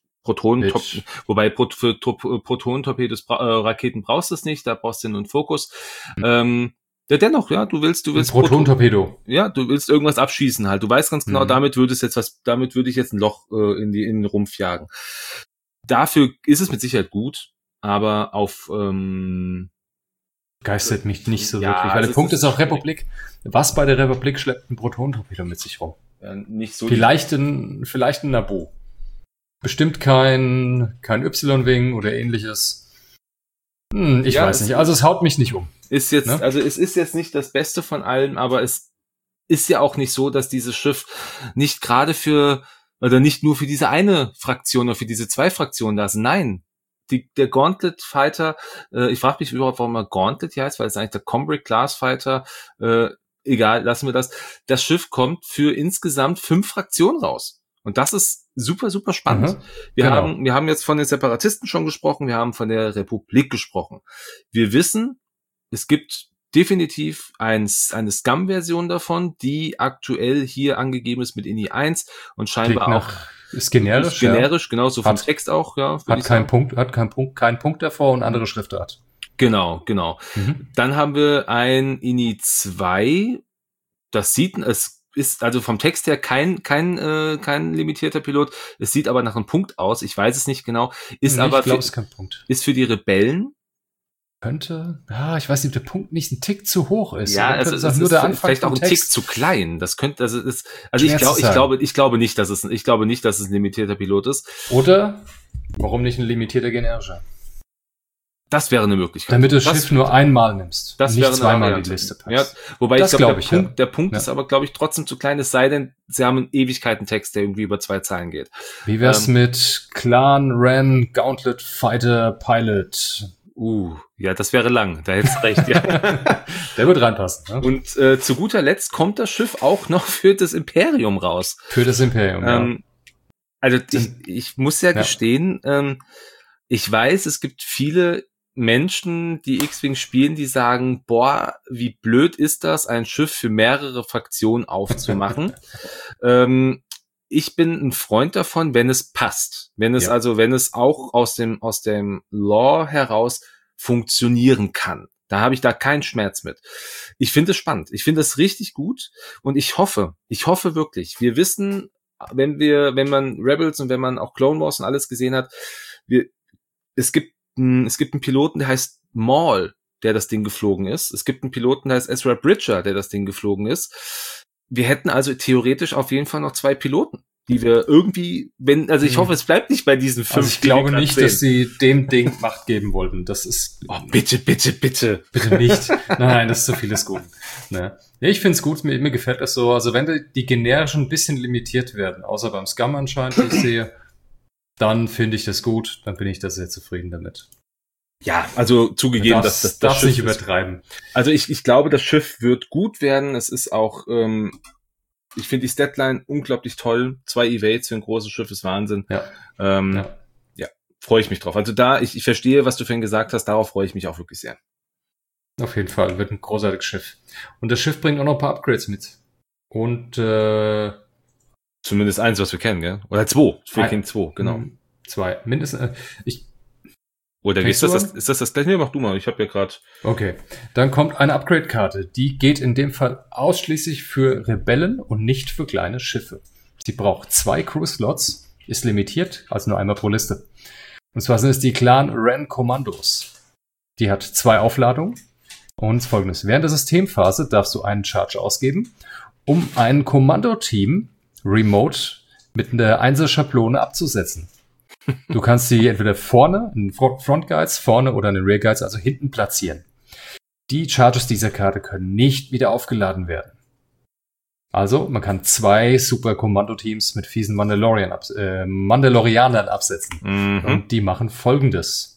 wobei für Protonentorpedos Raketen brauchst du es nicht, da brauchst du nur einen Fokus. Ja, dennoch, ja, du willst Protonentorpedo. Ja, du willst irgendwas abschießen halt. Du weißt ganz genau, damit würde ich jetzt ein Loch in den Rumpf jagen. Dafür ist es mit Sicherheit gut, aber auf geistert mich nicht so wirklich, weil der Punkt ist auch Republik. Was bei der Republik schleppt ein Protonentorpedo mit sich rum? Ja, nicht so. Vielleicht ein Naboo. Bestimmt kein Y-Wing oder ähnliches. Ich weiß nicht. Also es haut mich nicht um. Ist jetzt, ne? Also es ist jetzt nicht das Beste von allem, aber es ist ja auch nicht so, dass dieses Schiff nicht gerade nicht nur für diese eine Fraktion oder für diese 2 Fraktionen da ist. Nein. Der Gauntlet Fighter, ich frage mich überhaupt, warum er Gauntlet hier heißt, weil es eigentlich der Combrick Class Fighter, egal, lassen wir das. Das Schiff kommt für insgesamt 5 Fraktionen raus. Und das ist super, super spannend. Wir haben jetzt von den Separatisten schon gesprochen, wir haben von der Republik gesprochen. Wir wissen, es gibt definitiv eine Scum-Version davon, die aktuell hier angegeben ist mit INI 1 und scheinbar auch ist generisch, genauso vom Text auch, ja. Hat keinen Punkt davor und andere Schriftart. Genau. Dann haben wir ein INI 2, es ist also vom Text her kein limitierter Pilot. Es sieht aber nach einem Punkt aus. Ich weiß es nicht genau. Ich glaube, es ist kein Punkt. Ist für die Rebellen. Könnte. Ich weiß nicht, ob der Punkt nicht ein Tick zu hoch ist. Ja, also es ist nur der Anfang vielleicht auch ein Tick zu klein. Das könnte, ich glaube nicht, dass es ein limitierter Pilot ist. Oder warum nicht ein limitierter generischer? Das wäre eine Möglichkeit. Damit du das Schiff nur einmal nimmst. Das nicht wäre zweimal in die Liste packst. Ja, wobei ich glaube, der Punkt ist aber, glaube ich, trotzdem zu klein, es sei denn, sie haben einen Ewigkeiten-Text, der irgendwie über 2 Zeilen geht. Wie wär's mit Clan, Ren, Gauntlet, Fighter, Pilot? Ja, das wäre lang, da hättest du recht, ja. Der wird reinpassen. Ne? Und zu guter Letzt kommt das Schiff auch noch für das Imperium raus. Für das Imperium, ja. Also ich muss ja gestehen, ich weiß, es gibt viele Menschen, die X-Wing spielen, die sagen, boah, wie blöd ist das, ein Schiff für mehrere Fraktionen aufzumachen. Ich bin ein Freund davon, wenn es passt. Wenn es auch aus dem Lore heraus funktionieren kann. Da habe ich da keinen Schmerz mit. Ich finde es spannend. Ich finde es richtig gut und ich hoffe wirklich. Wir wissen, wenn man Rebels und wenn man auch Clone Wars und alles gesehen hat, es gibt einen Piloten, der heißt Maul, der das Ding geflogen ist. Es gibt einen Piloten, der heißt Ezra Bridger, der das Ding geflogen ist. Wir hätten also theoretisch auf jeden Fall noch 2 Piloten, die wir irgendwie, ich hoffe, es bleibt nicht bei diesen 5. Also ich glaube nicht, dass sie dem Ding Macht geben wollten. Das ist... bitte. Bitte nicht. Nein, das ist so vieles gut. Ne? Ja, ich finde es gut, mir gefällt das so. Also wenn die generischen ein bisschen limitiert werden, außer beim Scum anscheinend, wie ich sehe, dann finde ich das gut, dann bin ich da sehr zufrieden damit. Ja, also zugegeben, dass das darf nicht übertreiben. Also ich glaube, das Schiff wird gut werden. Es ist auch, ich finde die Statline unglaublich toll. 2 Evades für ein großes Schiff ist Wahnsinn. Ja. Ja, freue ich mich drauf. Also ich verstehe, was du vorhin gesagt hast, darauf freue ich mich auch wirklich sehr. Auf jeden Fall, wird ein großartiges Schiff. Und das Schiff bringt auch noch ein paar Upgrades mit. Und zumindest 1, was wir kennen, gell? Oder 2. Wir kennen 2, genau. 2. Mindestens. Oder wie ist das? Ist das gleiche? Nee, mach du mal. Ich habe ja gerade. Okay. Dann kommt eine Upgrade-Karte. Die geht in dem Fall ausschließlich für Rebellen und nicht für kleine Schiffe. Sie braucht 2 Crew-Slots, ist limitiert, also nur einmal pro Liste. Und zwar sind es die Clan Ren Kommandos. Die hat 2 Aufladungen. Und Folgendes. Während der Systemphase darfst du einen Charge ausgeben, um ein Kommandoteam remote mit einer Einser-Schablone abzusetzen. Du kannst sie entweder vorne, in Front Guides, vorne oder in den Rear Guides, also hinten platzieren. Die Charges dieser Karte können nicht wieder aufgeladen werden. Also, man kann 2 Super-Kommando-Teams mit fiesen Mandalorianern absetzen. Und die machen Folgendes.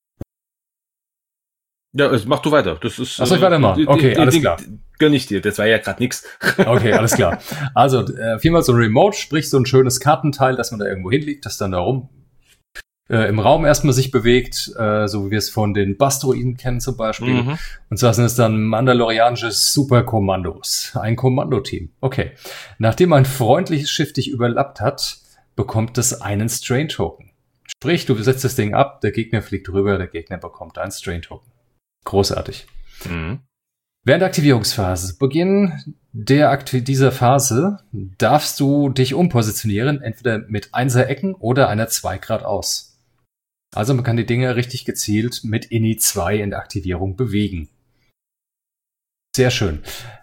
Ja, mach du weiter. Das ist. Soll ich weitermachen? Okay, alles klar. Gönn ich dir. Das war ja gerade nix. Okay, alles klar. Also, viermal so ein Remote, sprich so ein schönes Kartenteil, dass man da irgendwo hinlegt, das dann da rum im Raum erstmal sich bewegt, so wie wir es von den Bastroiden kennen zum Beispiel. Und zwar sind es dann mandalorianische Superkommandos. Ein Kommandoteam. Okay. Nachdem ein freundliches Schiff dich überlappt hat, bekommt es einen Strain-Token. Sprich, du setzt das Ding ab, der Gegner fliegt rüber, der Gegner bekommt einen Strain-Token. Großartig. Während der Aktivierungsphase, Beginn dieser Phase, darfst du dich umpositionieren, entweder mit 1er Ecken oder einer 2 geradeaus. Also man kann die Dinge richtig gezielt mit Ini 2 in der Aktivierung bewegen. Sehr schön.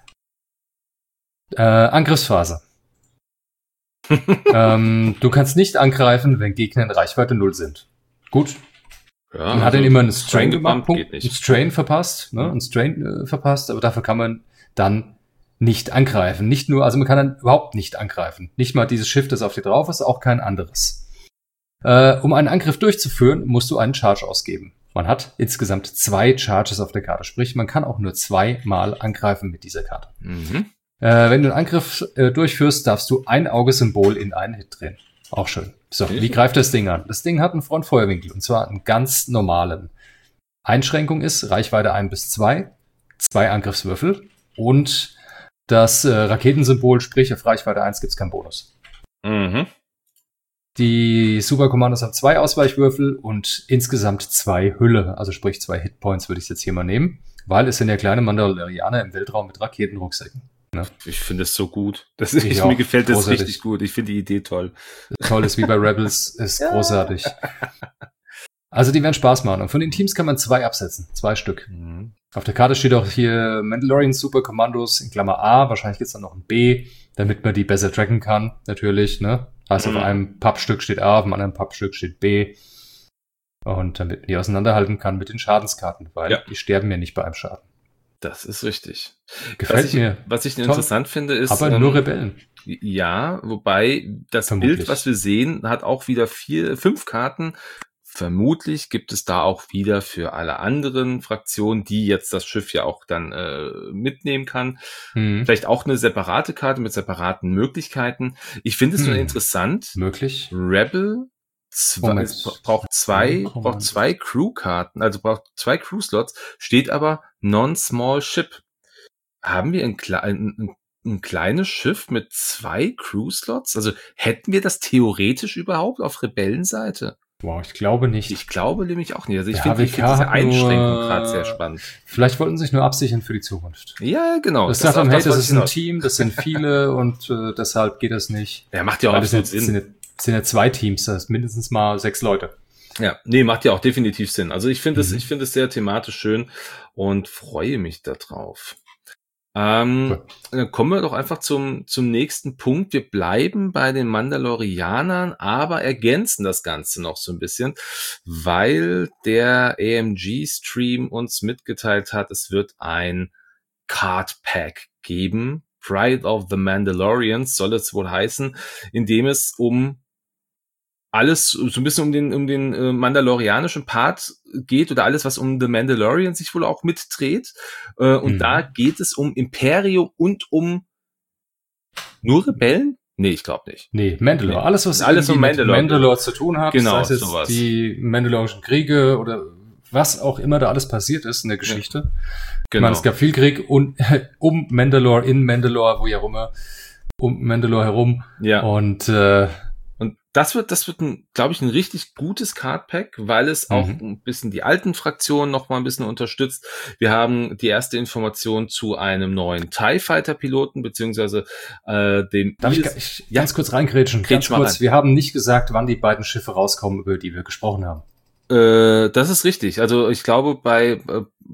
Angriffsphase. Du kannst nicht angreifen, wenn Gegner in Reichweite 0 sind. Gut. Ja, Man hat dann immer einen Strain gemacht, einen Strain verpasst, ne? Einen Strain verpasst, aber dafür kann man dann nicht angreifen. Nicht nur, also man kann dann überhaupt nicht angreifen. Nicht mal dieses Schiff, das auf dir drauf ist, auch kein anderes. Um einen Angriff durchzuführen, musst du einen Charge ausgeben. Man hat insgesamt 2 Charges auf der Karte, sprich, man kann auch nur 2 Mal angreifen mit dieser Karte. Wenn du einen Angriff durchführst, darfst du ein Augesymbol in einen Hit drehen. Auch schön. So, wie greift das Ding an? Das Ding hat einen Frontfeuerwinkel, und zwar einen ganz normalen. Einschränkung ist Reichweite 1 bis 2, 2 Angriffswürfel und das Raketensymbol, sprich auf Reichweite 1 gibt's keinen Bonus. Die Superkommandos haben 2 Ausweichwürfel und insgesamt 2 Hülle, also sprich 2 Hitpoints würde ich jetzt hier mal nehmen, weil es sind ja kleine Mandalorianer im Weltraum mit Raketenrucksäcken. Ne? Ich finde es so gut. Mir gefällt das großartig. Richtig gut. Ich finde die Idee toll. Toll ist wie bei Rebels, ist großartig. Also die werden Spaß machen. Und von den Teams kann man 2 absetzen. 2 Stück. Auf der Karte steht auch hier Mandalorian Superkommandos in Klammer A. Wahrscheinlich gibt es dann noch ein B, damit man die besser tracken kann. Natürlich, ne? Heißt, auf einem Pappstück steht A, auf dem anderen Pappstück steht B. Und damit man die auseinanderhalten kann mit den Schadenskarten, weil die sterben ja nicht bei einem Schaden. Das ist richtig. Gefällt mir. Was ich interessant finde, ist... Aber nur Rebellen. Ja, wobei das Vermutlich. Bild, was wir sehen, hat auch wieder 5 Karten. Vermutlich gibt es da auch wieder für alle anderen Fraktionen, die jetzt das Schiff ja auch dann mitnehmen kann, vielleicht auch eine separate Karte mit separaten Möglichkeiten. Ich finde es nur interessant. Möglich. Rebel braucht zwei Crew-Karten, also braucht 2 Crew-Slots, steht aber Non-Small Ship. Haben wir ein kleines Schiff mit 2 Crew-Slots? Also hätten wir das theoretisch überhaupt auf Rebellenseite? Wow, ich glaube nicht. Ich glaube nämlich auch nicht. Also ich Der finde HWK diese hat Einschränkung gerade sehr spannend. Vielleicht wollten sie sich nur absichern für die Zukunft. Ja, genau. Das sagt dann, hey, das ist ein Team, das sind viele und deshalb geht das nicht. Ja, macht ja auch absolut Sinn. Das sind ja 2 Teams, das ist mindestens mal 6 Leute. Ja, nee, macht ja auch definitiv Sinn. Also ich finde es sehr thematisch schön und freue mich da drauf. Cool. Dann kommen wir doch einfach zum nächsten Punkt. Wir bleiben bei den Mandalorianern, aber ergänzen das Ganze noch so ein bisschen, weil der AMG-Stream uns mitgeteilt hat, es wird ein Card Pack geben. Pride of the Mandalorians soll es wohl heißen, in dem es um alles so ein bisschen um den mandalorianischen Part geht oder alles, was um The Mandalorian sich wohl auch mitdreht. Und da geht es um Imperium und um nur Rebellen? Nee, ich glaube nicht. Nee, Mandalore. Nee. Alles, was alles mit Mandalore zu tun hat. Genau, sei es jetzt sowas. Die Mandalorischen Kriege oder was auch immer da alles passiert ist in der Geschichte. Ja. Genau. Ich meine, es gab viel Krieg um Mandalore, in Mandalore, wo ja auch immer, um Mandalore herum. Ja. Und das wird glaube ich, ein richtig gutes Cardpack, weil es auch ein bisschen die alten Fraktionen noch mal ein bisschen unterstützt. Wir haben die erste Information zu einem neuen TIE Fighter Piloten, beziehungsweise dem... Darf ich ganz kurz reingrätschen? Ganz kurz. Wir haben nicht gesagt, wann die beiden Schiffe rauskommen, über die wir gesprochen haben. Das ist richtig. Also ich glaube, bei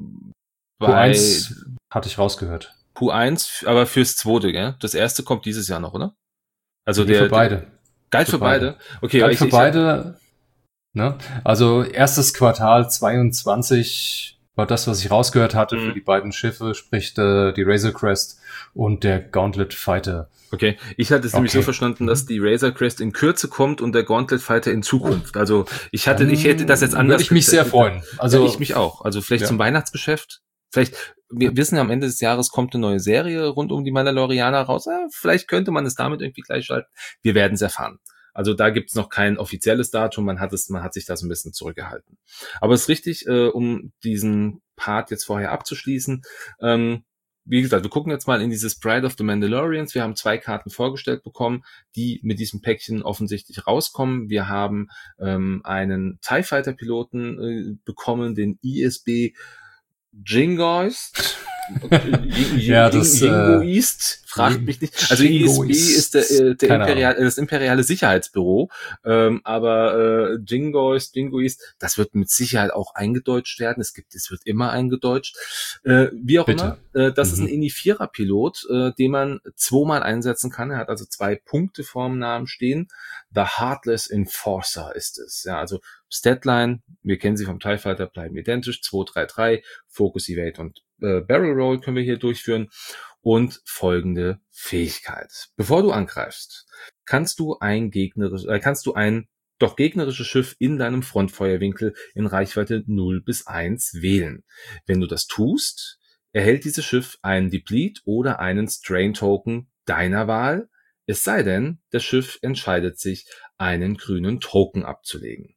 Q1 hatte ich rausgehört. Q1, aber fürs zweite, gell? Das erste kommt dieses Jahr noch, oder? Also für beide. Galt für beide? Okay. Galt für beide. Ne? Also erstes Quartal 22 war das, was ich rausgehört hatte für die beiden Schiffe, sprich die Razor Crest und der Gauntlet Fighter. Okay, ich hatte es nämlich so verstanden, dass die Razor Crest in Kürze kommt und der Gauntlet Fighter in Zukunft. Also ich hätte das jetzt anders. Würde ich mich sehr freuen. Also ja, ich mich auch. Also vielleicht zum Weihnachtsgeschäft. Vielleicht, wir wissen ja, am Ende des Jahres kommt eine neue Serie rund um die Mandalorianer raus. Ja, vielleicht könnte man es damit irgendwie gleichschalten. Wir werden es erfahren. Also da gibt's noch kein offizielles Datum, man hat sich da so ein bisschen zurückgehalten. Aber es ist richtig, um diesen Part jetzt vorher abzuschließen. Wie gesagt, wir gucken jetzt mal in dieses Bride of the Mandalorians. Wir haben 2 Karten vorgestellt bekommen, die mit diesem Päckchen offensichtlich rauskommen. Wir haben einen TIE Fighter Piloten bekommen, den ISB Jingoist. Jingoist, fragt mich nicht. Also ISB ist das imperiale Sicherheitsbüro, aber Jingoist, das wird mit Sicherheit auch eingedeutscht werden. Es wird immer eingedeutscht. Wie auch immer, das ist ein Ini-4er-Pilot, den man 2-mal einsetzen kann. Er hat also 2 Punkte vorm Namen stehen. The Heartless Enforcer ist es. Ja, also Statline, wir kennen sie vom TIE Fighter, bleiben identisch. 2-3-3, Focus, Evade und Barrel Roll können wir hier durchführen. Und folgende Fähigkeit. Bevor du angreifst, kannst du ein gegnerisches Schiff in deinem Frontfeuerwinkel in Reichweite 0 bis 1 wählen. Wenn du das tust, erhält dieses Schiff einen Deplete oder einen Strain Token deiner Wahl, es sei denn, das Schiff entscheidet sich, einen grünen Token abzulegen.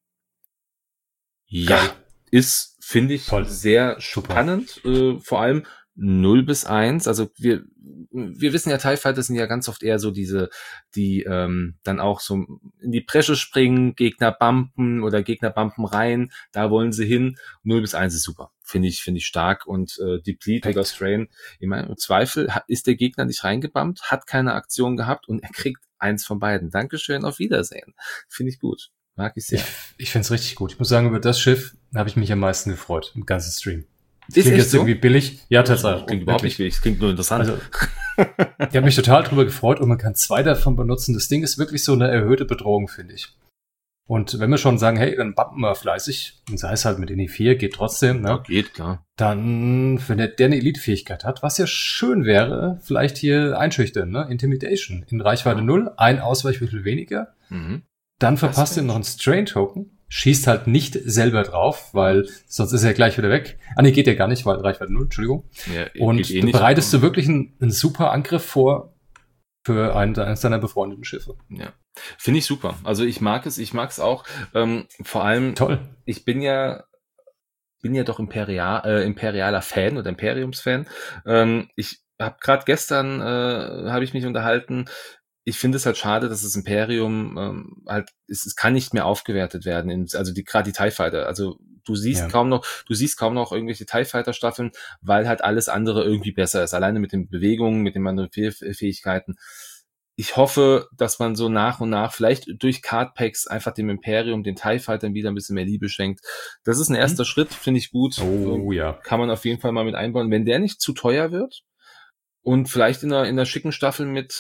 Ja, ist, finde ich, sehr spannend, vor allem 0 bis 1, also wir wissen ja, TIE Fighter sind ja ganz oft eher so die dann auch so in die Bresche springen, Gegner bumpen rein, da wollen sie hin. 0 bis 1 ist super, finde ich stark und Deplete oder Strain, ich meine, im Zweifel ist der Gegner nicht reingebumpt, hat keine Aktion gehabt und er kriegt eins von beiden. Dankeschön, auf Wiedersehen. Finde ich gut. Mag ich sehr. Ich finde es richtig gut. Ich muss sagen, über das Schiff habe ich mich am meisten gefreut im ganzen Stream. Ist klingt jetzt so? irgendwie billig. Ja, tatsächlich. Klingt überhaupt nicht billig, klingt nur interessant. Also, ich habe mich total drüber gefreut und man kann 2 davon benutzen. Das Ding ist wirklich so eine erhöhte Bedrohung, finde ich. Und wenn wir schon sagen, hey, dann bumpen wir fleißig, und sei es halt mit Ini 4, geht trotzdem, ne? Ja, geht, klar. Dann, wenn der eine Elite-Fähigkeit hat, was ja schön wäre, vielleicht hier einschüchtern, ne? Intimidation. In Reichweite 0, ein Ausweichwürfel weniger. Dann verpasst ihr noch einen Strain-Token. Schießt halt nicht selber drauf, weil sonst ist er gleich wieder weg. Nee, geht ja gar nicht, weil Reichweite 0, Entschuldigung. Ja, und du bereitest du wirklich einen super Angriff vor für eines deiner befreundeten Schiffe. Ja, finde ich super. Also ich mag es auch. Vor allem, toll. Ich bin ja doch imperialer Fan oder Imperiums-Fan. Ich habe gerade gestern habe ich mich unterhalten. Ich finde es halt schade, dass das Imperium es kann nicht mehr aufgewertet werden. Also gerade die TIE Fighter. Also du siehst kaum noch irgendwelche TIE Fighter Staffeln, weil halt alles andere irgendwie besser ist. Alleine mit den Bewegungen, mit den anderen Fähigkeiten. Ich hoffe, dass man so nach und nach vielleicht durch Card Packs einfach dem Imperium, den TIE Fightern wieder ein bisschen mehr Liebe schenkt. Das ist ein erster Schritt, finde ich gut. Oh ja. Kann man auf jeden Fall mal mit einbauen. Wenn der nicht zu teuer wird, und vielleicht in einer schicken Staffel mit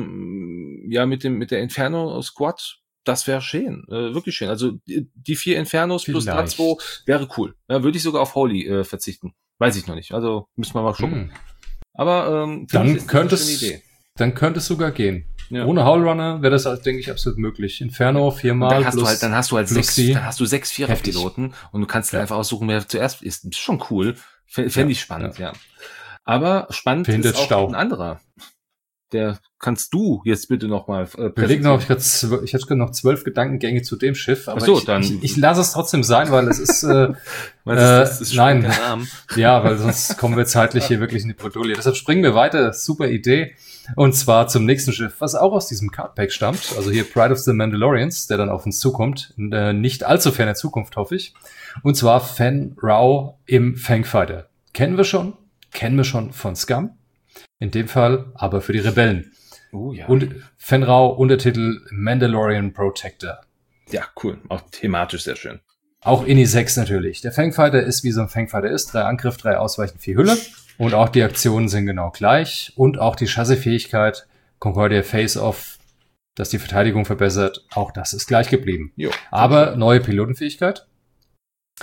der Inferno Squad, das wäre schön, wirklich schön. Also die 4 Infernos plus Platzo wäre cool. Ja, würde ich sogar auf Holy verzichten. Weiß ich noch nicht. Also müssen wir mal gucken. Aber dann könnte es sogar gehen. Ja. Ohne Howlrunner wäre das halt, denke ich, absolut möglich. Inferno 4-mal. Dann hast du 6 Vierer-Piloten und du kannst einfach aussuchen, wer zuerst ist. Das ist schon cool. Fände ich spannend, ja. Aber spannend ist auch ein anderer. Der kannst du jetzt bitte nochmal ich hatte noch 12 Gedankengänge zu dem Schiff, aber ich lasse es trotzdem sein, weil es ist nein. Ja, weil sonst kommen wir zeitlich hier wirklich in die Bredouille. Deshalb springen wir weiter. Super Idee. Und zwar zum nächsten Schiff, was auch aus diesem Cardpack stammt. Also hier Pride of the Mandalorians, der dann auf uns zukommt. In der nicht allzu ferner Zukunft, hoffe ich. Und zwar Fenn Rau im Fangfighter. Kennen wir schon von Scum. In dem Fall aber für die Rebellen. Ja. Und Fenn Rau, Untertitel Mandalorian Protector. Ja, cool. Auch thematisch sehr schön. Auch Ini 6 natürlich. Der Fangfighter ist, wie so ein Fangfighter ist. 3 Angriff, 3 Ausweichen, 4 Hülle. Und auch die Aktionen sind genau gleich. Und auch die Chassez-Fähigkeit, Concordia Face-Off, dass die Verteidigung verbessert, auch das ist gleich geblieben. Jo. Aber neue Pilotenfähigkeit.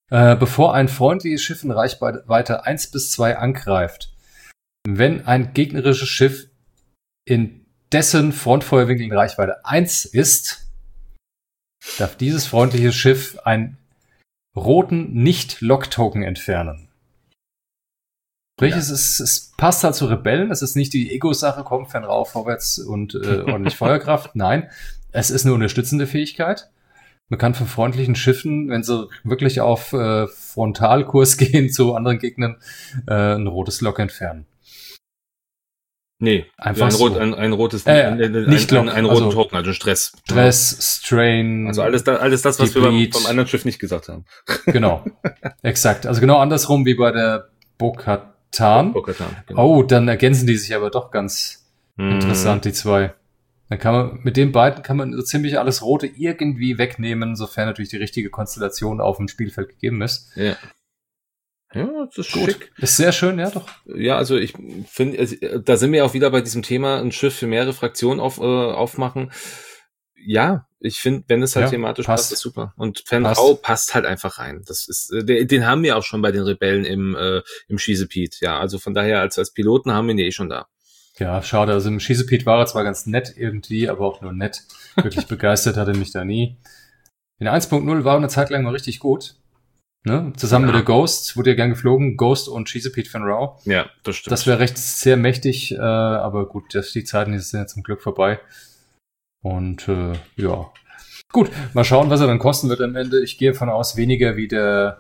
Bevor ein freundliches Schiff in Reichweite 1 bis 2 angreift, wenn ein gegnerisches Schiff in dessen Frontfeuerwinkel in Reichweite 1 ist, darf dieses freundliche Schiff einen roten Nicht-Lock-Token entfernen. Sprich, ja. Es passt halt zu Rebellen, es ist nicht die Ego-Sache, komm, fern rauf, vorwärts und ordentlich Feuerkraft. Nein, es ist eine unterstützende Fähigkeit. Man kann von freundlichen Schiffen, wenn sie wirklich auf Frontalkurs gehen zu anderen Gegnern, ein rotes Lock entfernen. Nee, einfach ein rotes, nicht Lock, einen roten Token, also Stress. Stress, Strain. Also alles das, was wir beim anderen Schiff nicht gesagt haben. Genau, exakt. Also genau andersrum wie bei der Bo-Katan. Genau. Oh, dann ergänzen die sich aber doch ganz interessant, die zwei. Dann kann man, mit den beiden kann man so ziemlich alles Rote irgendwie wegnehmen, sofern natürlich die richtige Konstellation auf dem Spielfeld gegeben ist. Ja. Ja, das ist gut. Schick. Ist sehr schön, ja doch. Ja, also ich finde, da sind wir auch wieder bei diesem Thema, ein Schiff für mehrere Fraktionen aufmachen. Ja, ich finde, wenn es halt thematisch passt, ist super. Und Fenrau passt halt einfach rein. Das ist, den haben wir auch schon bei den Rebellen im Schießepied. Ja, also von daher als Piloten haben wir ihn schon da. Ja, schade. Also im Schießepied war er zwar ganz nett irgendwie, aber auch nur nett. Wirklich begeistert hat er mich da nie. In 1.0 war er eine Zeit lang mal richtig gut. Ne? Zusammen mit der Ghost wurde ja gern geflogen. Ghost und Chesapeake Fenrau. Ja, das stimmt. Das wäre recht sehr mächtig, aber gut, die Zeiten sind ja zum Glück vorbei. Und ja. Gut, mal schauen, was er dann kosten wird am Ende. Ich gehe davon aus, weniger wie der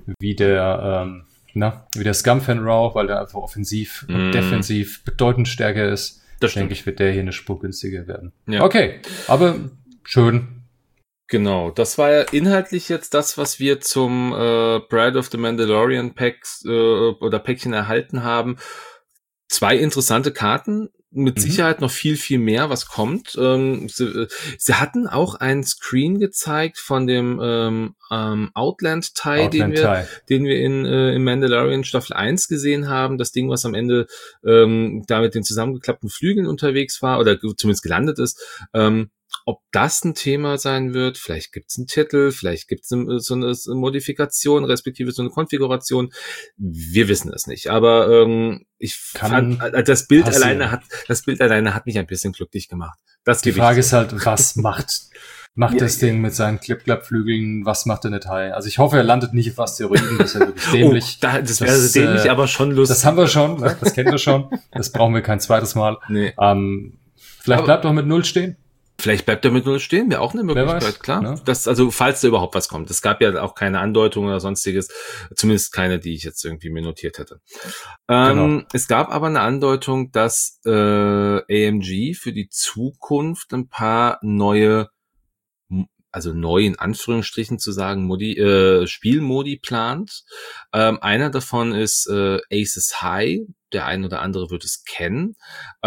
Scum Fenrau, weil der einfach offensiv und defensiv bedeutend stärker ist. Das stimmt. Denke ich, wird der hier eine Spur günstiger werden. Ja. Okay, aber schön. Genau, das war ja inhaltlich jetzt das, was wir zum Bride of the Mandalorian Packs oder Päckchen erhalten haben. 2 interessante Karten, mit Sicherheit noch viel, viel mehr, was kommt. Sie hatten auch einen Screen gezeigt von dem Outland-TIE, den wir in Mandalorian Staffel 1 gesehen haben. Das Ding, was am Ende da mit den zusammengeklappten Flügeln unterwegs war oder zumindest gelandet ist. Ob das ein Thema sein wird, vielleicht gibt's einen Titel, vielleicht gibt's so eine Modifikation, respektive so eine Konfiguration. Wir wissen es nicht. Aber ich fand, das Bild alleine hat mich ein bisschen glücklich gemacht. Die Frage ist halt, was macht das Ding mit seinen Clip-Clap-Flügeln? Was macht der Detail? Also ich hoffe, er landet nicht auf Asteroiden. Das ist ja wirklich dämlich. Das wäre dämlich, aber schon lustig. Das haben wir schon, ne? Das kennen wir schon. Das brauchen wir kein zweites Mal. Nee. Vielleicht bleibt er mit 0 stehen. Vielleicht bleibt er mit 0 stehen, wäre auch eine Möglichkeit, klar. Ne? Also, falls da überhaupt was kommt. Es gab ja auch keine Andeutung oder sonstiges, zumindest keine, die ich jetzt irgendwie mir notiert hätte. Genau. Es gab aber eine Andeutung, dass AMG für die Zukunft ein paar neue, also neu in Anführungsstrichen zu sagen, Spielmodi plant. Einer davon ist Aces High, der ein oder andere wird es kennen.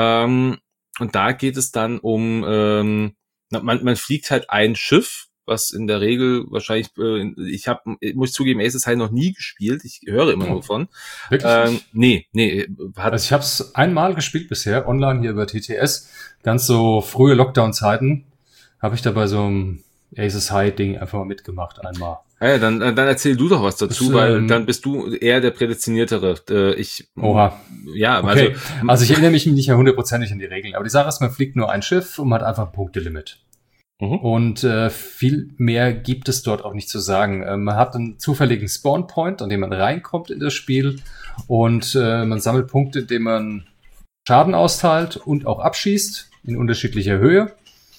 Und da geht es dann um, man fliegt halt ein Schiff, was in der Regel wahrscheinlich, muss zugeben, Aces High noch nie gespielt, ich höre immer nur von. Wirklich? Nee. Also ich habe es einmal gespielt bisher, online hier über TTS, ganz so frühe Lockdown-Zeiten, habe ich da bei so einem Aces High-Ding einfach mal mitgemacht, einmal. Ja, dann erzähl du doch was dazu, weil dann bist du eher der Prädestiniertere. Oha. Ja, okay. Also ich erinnere mich nicht mehr 100%ig an die Regeln, aber die Sache ist, man fliegt nur ein Schiff und man hat einfach ein Punktelimit. Und viel mehr gibt es dort auch nicht zu sagen. Man hat einen zufälligen Spawn-Point, an dem man reinkommt in das Spiel und man sammelt Punkte, indem man Schaden austeilt und auch abschießt in unterschiedlicher Höhe.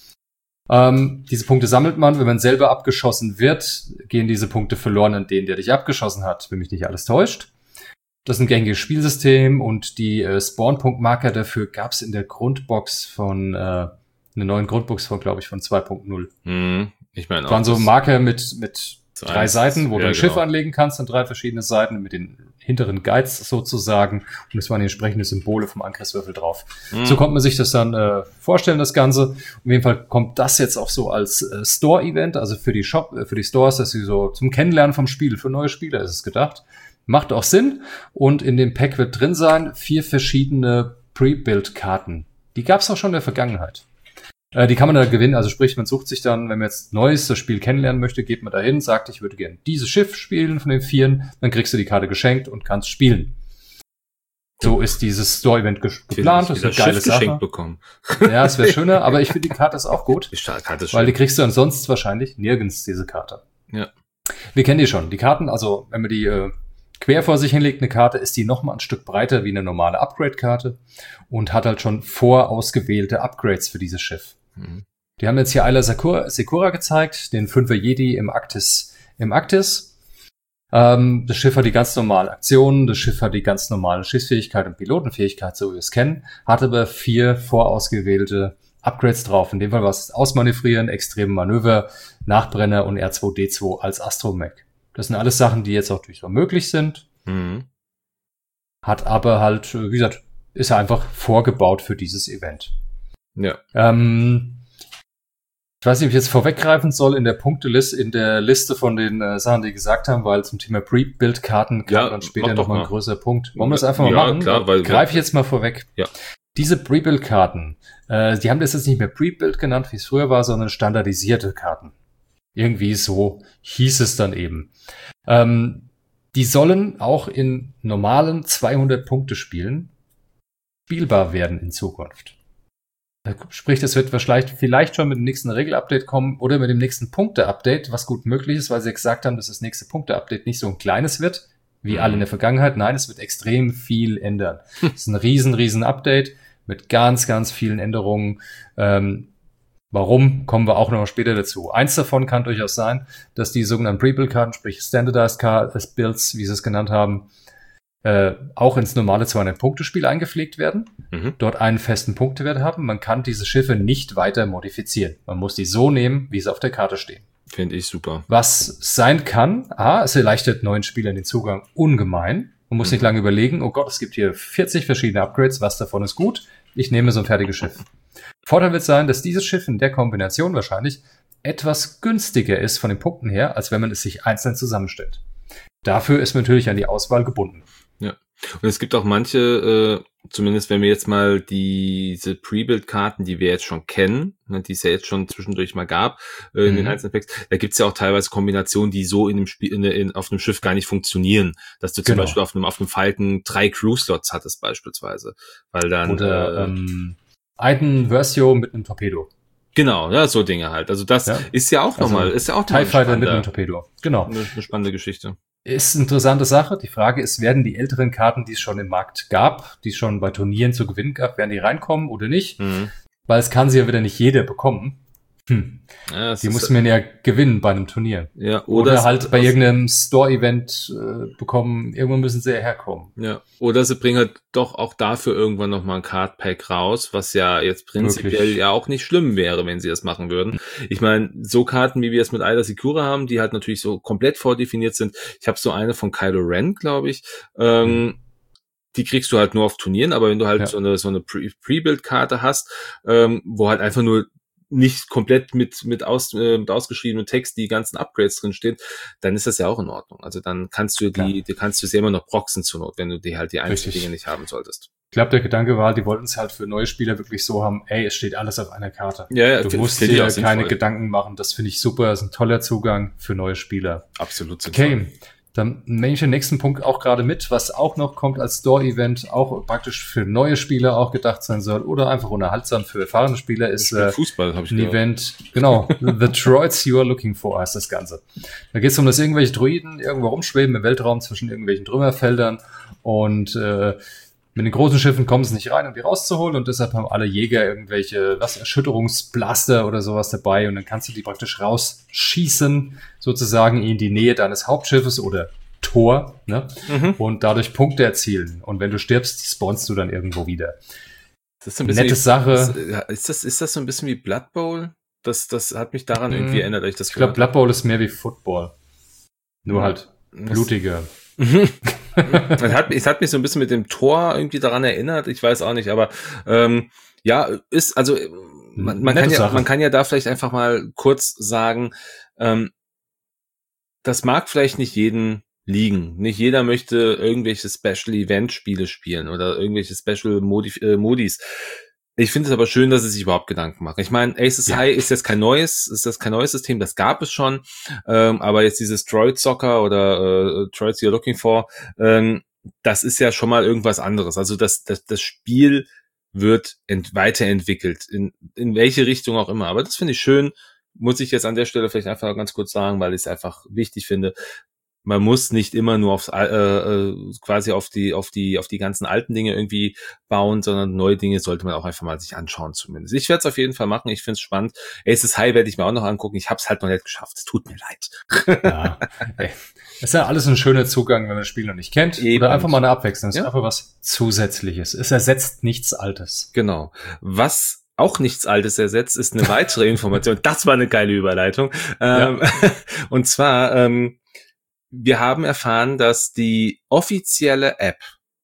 Diese Punkte sammelt man, wenn man selber abgeschossen wird, gehen diese Punkte verloren an den, der dich abgeschossen hat, wenn mich nicht alles täuscht. Das ist ein gängiges Spielsystem und die Spawn-Punkt-Marker dafür gab es in der Grundbox von, einer neuen Grundbox von, glaube ich, von 2.0. Ich meine auch. Waren so Marker mit 3 Seiten, wo du ein Schiff anlegen kannst an 3 verschiedene Seiten mit den hinteren Guides sozusagen und es waren die entsprechenden Symbole vom Angriffswürfel drauf. So konnte man sich das dann vorstellen, das Ganze. Auf jeden Fall kommt das jetzt auch so als Store-Event, also für die Stores, dass sie so zum Kennenlernen vom Spiel, für neue Spieler ist es gedacht. Macht auch Sinn und in dem Pack wird drin sein 4 verschiedene Pre-Build-Karten. Die gab es auch schon in der Vergangenheit. Die kann man da gewinnen, also sprich, man sucht sich dann, wenn man jetzt Neues das Spiel kennenlernen möchte, geht man dahin, sagt, ich würde gerne dieses Schiff spielen von den 4, dann kriegst du die Karte geschenkt und kannst spielen. So ist dieses Store-Event geplant, das ist eine geile Sache. Geschenkt bekommen. Ja, es wäre schöner, aber ich finde die Karte ist auch gut, weil die kriegst du ansonsten wahrscheinlich nirgends, diese Karte. Ja. Wir kennen die schon, die Karten, also wenn man die quer vor sich hinlegt, eine Karte, ist die nochmal ein Stück breiter wie eine normale Upgrade-Karte und hat halt schon vorausgewählte Upgrades für dieses Schiff. Die haben jetzt hier Ayla Secura gezeigt, den 5er Jedi im Arktis. Das Schiff hat die ganz normalen Aktionen, das Schiff hat die ganz normale Schiffsfähigkeit und Pilotenfähigkeit, so wie wir es kennen, hat aber 4 vorausgewählte Upgrades drauf. In dem Fall war es Ausmanövrieren, extreme Manöver, Nachbrenner und R2D2 als Astromech. Das sind alles Sachen, die jetzt auch durchaus möglich sind. Hat aber halt, wie gesagt, ist einfach vorgebaut für dieses Event. Ja. Ich weiß nicht, ob ich jetzt vorweggreifen soll in der Punkteliste, in der Liste von den Sachen, die gesagt haben, weil zum Thema Pre-Build-Karten kam dann später nochmal ein größerer Punkt. Wollen wir das einfach mal machen? Klar, greife ich jetzt mal vorweg. Ja. Diese Pre-Build-Karten, die haben das jetzt nicht mehr Pre-Build genannt, wie es früher war, sondern standardisierte Karten. Irgendwie so hieß es dann eben. Die sollen auch in normalen 200-Punkte-Spielen spielbar werden in Zukunft. Sprich, das wird vielleicht schon mit dem nächsten Regel-Update kommen oder mit dem nächsten Punkte-Update, was gut möglich ist, weil sie gesagt haben, dass das nächste Punkte-Update nicht so ein kleines wird, wie alle in der Vergangenheit. Nein, es wird extrem viel ändern. Es ist ein riesen Update mit ganz, ganz vielen Änderungen. Warum, kommen wir auch noch später dazu. Eins davon kann durchaus sein, dass die sogenannten Pre-Build-Karten, sprich Standardized Builds, wie sie es genannt haben, auch ins normale 200-Punkte-Spiel eingepflegt werden, dort einen festen Punktewert haben. Man kann diese Schiffe nicht weiter modifizieren. Man muss die so nehmen, wie sie auf der Karte stehen. Finde ich super. Was sein kann, es erleichtert neuen Spielern den Zugang ungemein. Man muss nicht lange überlegen, oh Gott, es gibt hier 40 verschiedene Upgrades, was davon ist gut? Ich nehme so ein fertiges Schiff. Vorteil wird sein, dass dieses Schiff in der Kombination wahrscheinlich etwas günstiger ist von den Punkten her, als wenn man es sich einzeln zusammenstellt. Dafür ist man natürlich an die Auswahl gebunden. Ja, und es gibt auch manche, zumindest wenn wir jetzt mal diese Pre-Build-Karten, die wir jetzt schon kennen, ne, die es ja jetzt schon zwischendurch mal gab, in den einzelnen Packs, da gibt's ja auch teilweise Kombinationen, die so in einem Spiel, auf einem Schiff gar nicht funktionieren. Dass du zum Beispiel auf einem Falcon 3 Crew-Slots hattest beispielsweise. Weil dann, oder einen Versio mit einem Torpedo. Genau, ja, so Dinge halt. Also das ist ja auch nochmal, ist ja auch TIE Fighter mit einem Torpedo. Genau. Eine spannende Geschichte. Ist eine interessante Sache. Die Frage ist, werden die älteren Karten, die es schon im Markt gab, die es schon bei Turnieren zu gewinnen gab, werden die reinkommen oder nicht? Weil es kann sie ja wieder nicht jeder bekommen. Ja, die muss man ja gewinnen bei einem Turnier. Ja, oder halt bei irgendeinem Store-Event bekommen. Irgendwann müssen sie ja herkommen. Ja, oder sie bringen halt doch auch dafür irgendwann nochmal ein Card-Pack raus, was ja jetzt prinzipiell ja auch nicht schlimm wäre, wenn sie das machen würden. Ich meine, so Karten, wie wir es mit Ayla Secura haben, die halt natürlich so komplett vordefiniert sind. Ich habe so eine von Kylo Ren, glaube ich. Die kriegst du halt nur auf Turnieren, aber wenn du halt so eine Pre-Build-Karte hast, wo halt einfach nur nicht komplett mit ausgeschriebenem Text die ganzen Upgrades drin stehen, dann ist das ja auch in Ordnung. Also dann kannst du kannst du sie immer noch proxen zur Not, wenn du die einzelnen Dinge nicht haben solltest. Ich glaube, der Gedanke war, die wollten es halt für neue Spieler wirklich so haben, es steht alles auf einer Karte. Ja, du musst dir keine Gedanken machen. Das finde ich super. Das ist ein toller Zugang für neue Spieler. Absolut sinnvoll. Okay. Dann nehme ich den nächsten Punkt auch gerade mit, was auch noch kommt als Store-Event, auch praktisch für neue Spieler auch gedacht sein soll oder einfach unterhaltsam für erfahrene Spieler, ist Fußball, habe ich ein Event. Genau, The Droids You Are Looking For heißt das Ganze. Da geht es darum, dass irgendwelche Druiden irgendwo rumschweben im Weltraum zwischen irgendwelchen Trümmerfeldern und mit den großen Schiffen kommen sie nicht rein, um die rauszuholen, und deshalb haben alle Jäger irgendwelche Erschütterungsblaster oder sowas dabei, und dann kannst du die praktisch rausschießen, sozusagen in die Nähe deines Hauptschiffes oder Tor, ne? Und dadurch Punkte erzielen. Und wenn du stirbst, spawnst du dann irgendwo wieder. Das ist so ein bisschen nette Sache. Ist das so ein bisschen wie Blood Bowl? Das hat mich daran irgendwie erinnert, als ich das Ich glaube, Blood Bowl ist mehr wie Football. Nur halt blutiger. Es hat mich so ein bisschen mit dem Tor irgendwie daran erinnert, ich weiß auch nicht, aber man kann ja da vielleicht einfach mal kurz sagen, das mag vielleicht nicht jeden liegen. Nicht jeder möchte irgendwelche Special Event Spiele spielen oder irgendwelche Special Modis. Ich finde es aber schön, dass sie sich überhaupt Gedanken machen. Ich meine, Aces High ist jetzt kein neues System, das gab es schon, aber jetzt dieses Droid Soccer oder Droids You're Looking For, das ist ja schon mal irgendwas anderes. Also das Spiel wird weiterentwickelt, in welche Richtung auch immer. Aber das finde ich schön, muss ich jetzt an der Stelle vielleicht einfach ganz kurz sagen, weil ich es einfach wichtig finde. Man muss nicht immer nur quasi auf die ganzen alten Dinge irgendwie bauen, sondern neue Dinge sollte man auch einfach mal sich anschauen zumindest. Ich werde es auf jeden Fall machen, ich finde es spannend. Aces High werde ich mir auch noch angucken, ich habe es halt noch nicht geschafft, es tut mir leid. Ja, ey. Ist ja alles ein schöner Zugang, wenn man das Spiel noch nicht kennt. Eben. Oder einfach mal eine Abwechslung, es ist einfach was Zusätzliches. Es ersetzt nichts Altes. Genau. Was auch nichts Altes ersetzt, ist eine weitere Information. Das war eine geile Überleitung. Und zwar wir haben erfahren, dass die offizielle App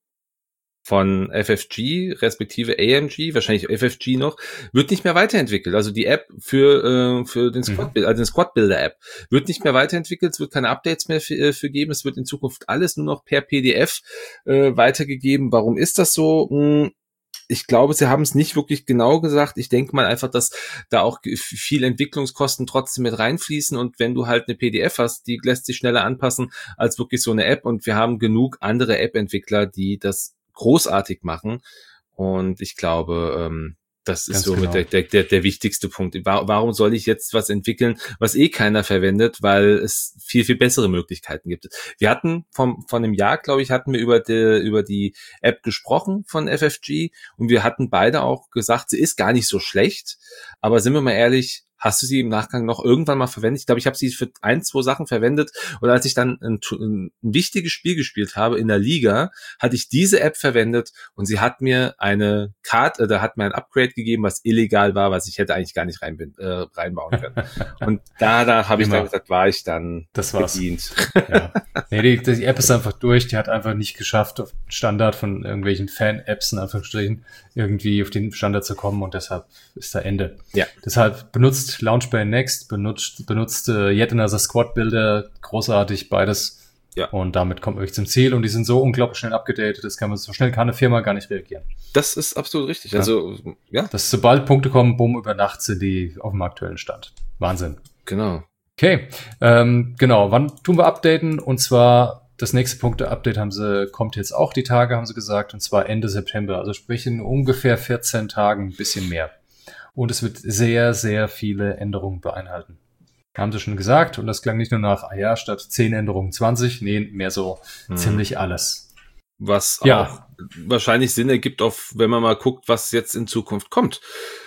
von FFG, respektive AMG, wahrscheinlich FFG noch, wird nicht mehr weiterentwickelt. Also die App für den Squad-Builder, also den Squad-Builder-App, wird nicht mehr weiterentwickelt. Es wird keine Updates mehr für geben. Es wird in Zukunft alles nur noch per PDF weitergegeben. Warum ist das so? Ich glaube, sie haben es nicht wirklich genau gesagt. Ich denke mal einfach, dass da auch viel Entwicklungskosten trotzdem mit reinfließen. Und wenn du halt eine PDF hast, die lässt sich schneller anpassen als wirklich so eine App. Und wir haben genug andere App-Entwickler, die das großartig machen. Und ich glaube, das ist somit der wichtigste Punkt. Warum soll ich jetzt was entwickeln, was keiner verwendet, weil es viel, viel bessere Möglichkeiten gibt. Wir hatten von einem Jahr, glaube ich, hatten wir über die App gesprochen von FFG und wir hatten beide auch gesagt, sie ist gar nicht so schlecht, aber sind wir mal ehrlich, hast du sie im Nachgang noch irgendwann mal verwendet? Ich glaube, ich habe sie für 1-2 Sachen verwendet. Und als ich dann ein wichtiges Spiel gespielt habe in der Liga, hatte ich diese App verwendet und sie hat mir eine Karte, hat mir ein Upgrade gegeben, was illegal war, was ich hätte eigentlich gar nicht reinbauen können. Und da habe ich dann gesagt, war ich dann bedient. Ja. Nee, die App ist einfach durch. Die hat einfach nicht geschafft, auf den Standard von irgendwelchen Fan-Apps in Anführungsstrichen irgendwie auf den Standard zu kommen und deshalb ist da Ende. Ja. Deshalb benutzt Launchpad Next, benutzt Yet Another Squad Builder, großartig beides. Ja. Und damit kommt man wirklich zum Ziel und die sind so unglaublich schnell abgedatet, so schnell kann eine Firma gar nicht reagieren. Das ist absolut richtig. Ja. Also, ja. Dass sobald Punkte kommen, bumm, über Nacht sind die auf dem aktuellen Stand. Wahnsinn. Genau. Okay, genau. Wann tun wir updaten? Und zwar das nächste Punkte-Update kommt jetzt auch die Tage, haben sie gesagt, und zwar Ende September. Also sprich in ungefähr 14 Tagen, ein bisschen mehr. Und es wird sehr, sehr viele Änderungen beinhalten. Haben sie schon gesagt. Und das klang nicht nur nach, statt 10 Änderungen 20. Nee, mehr so ziemlich alles. Was auch wahrscheinlich Sinn ergibt, wenn man mal guckt, was jetzt in Zukunft kommt.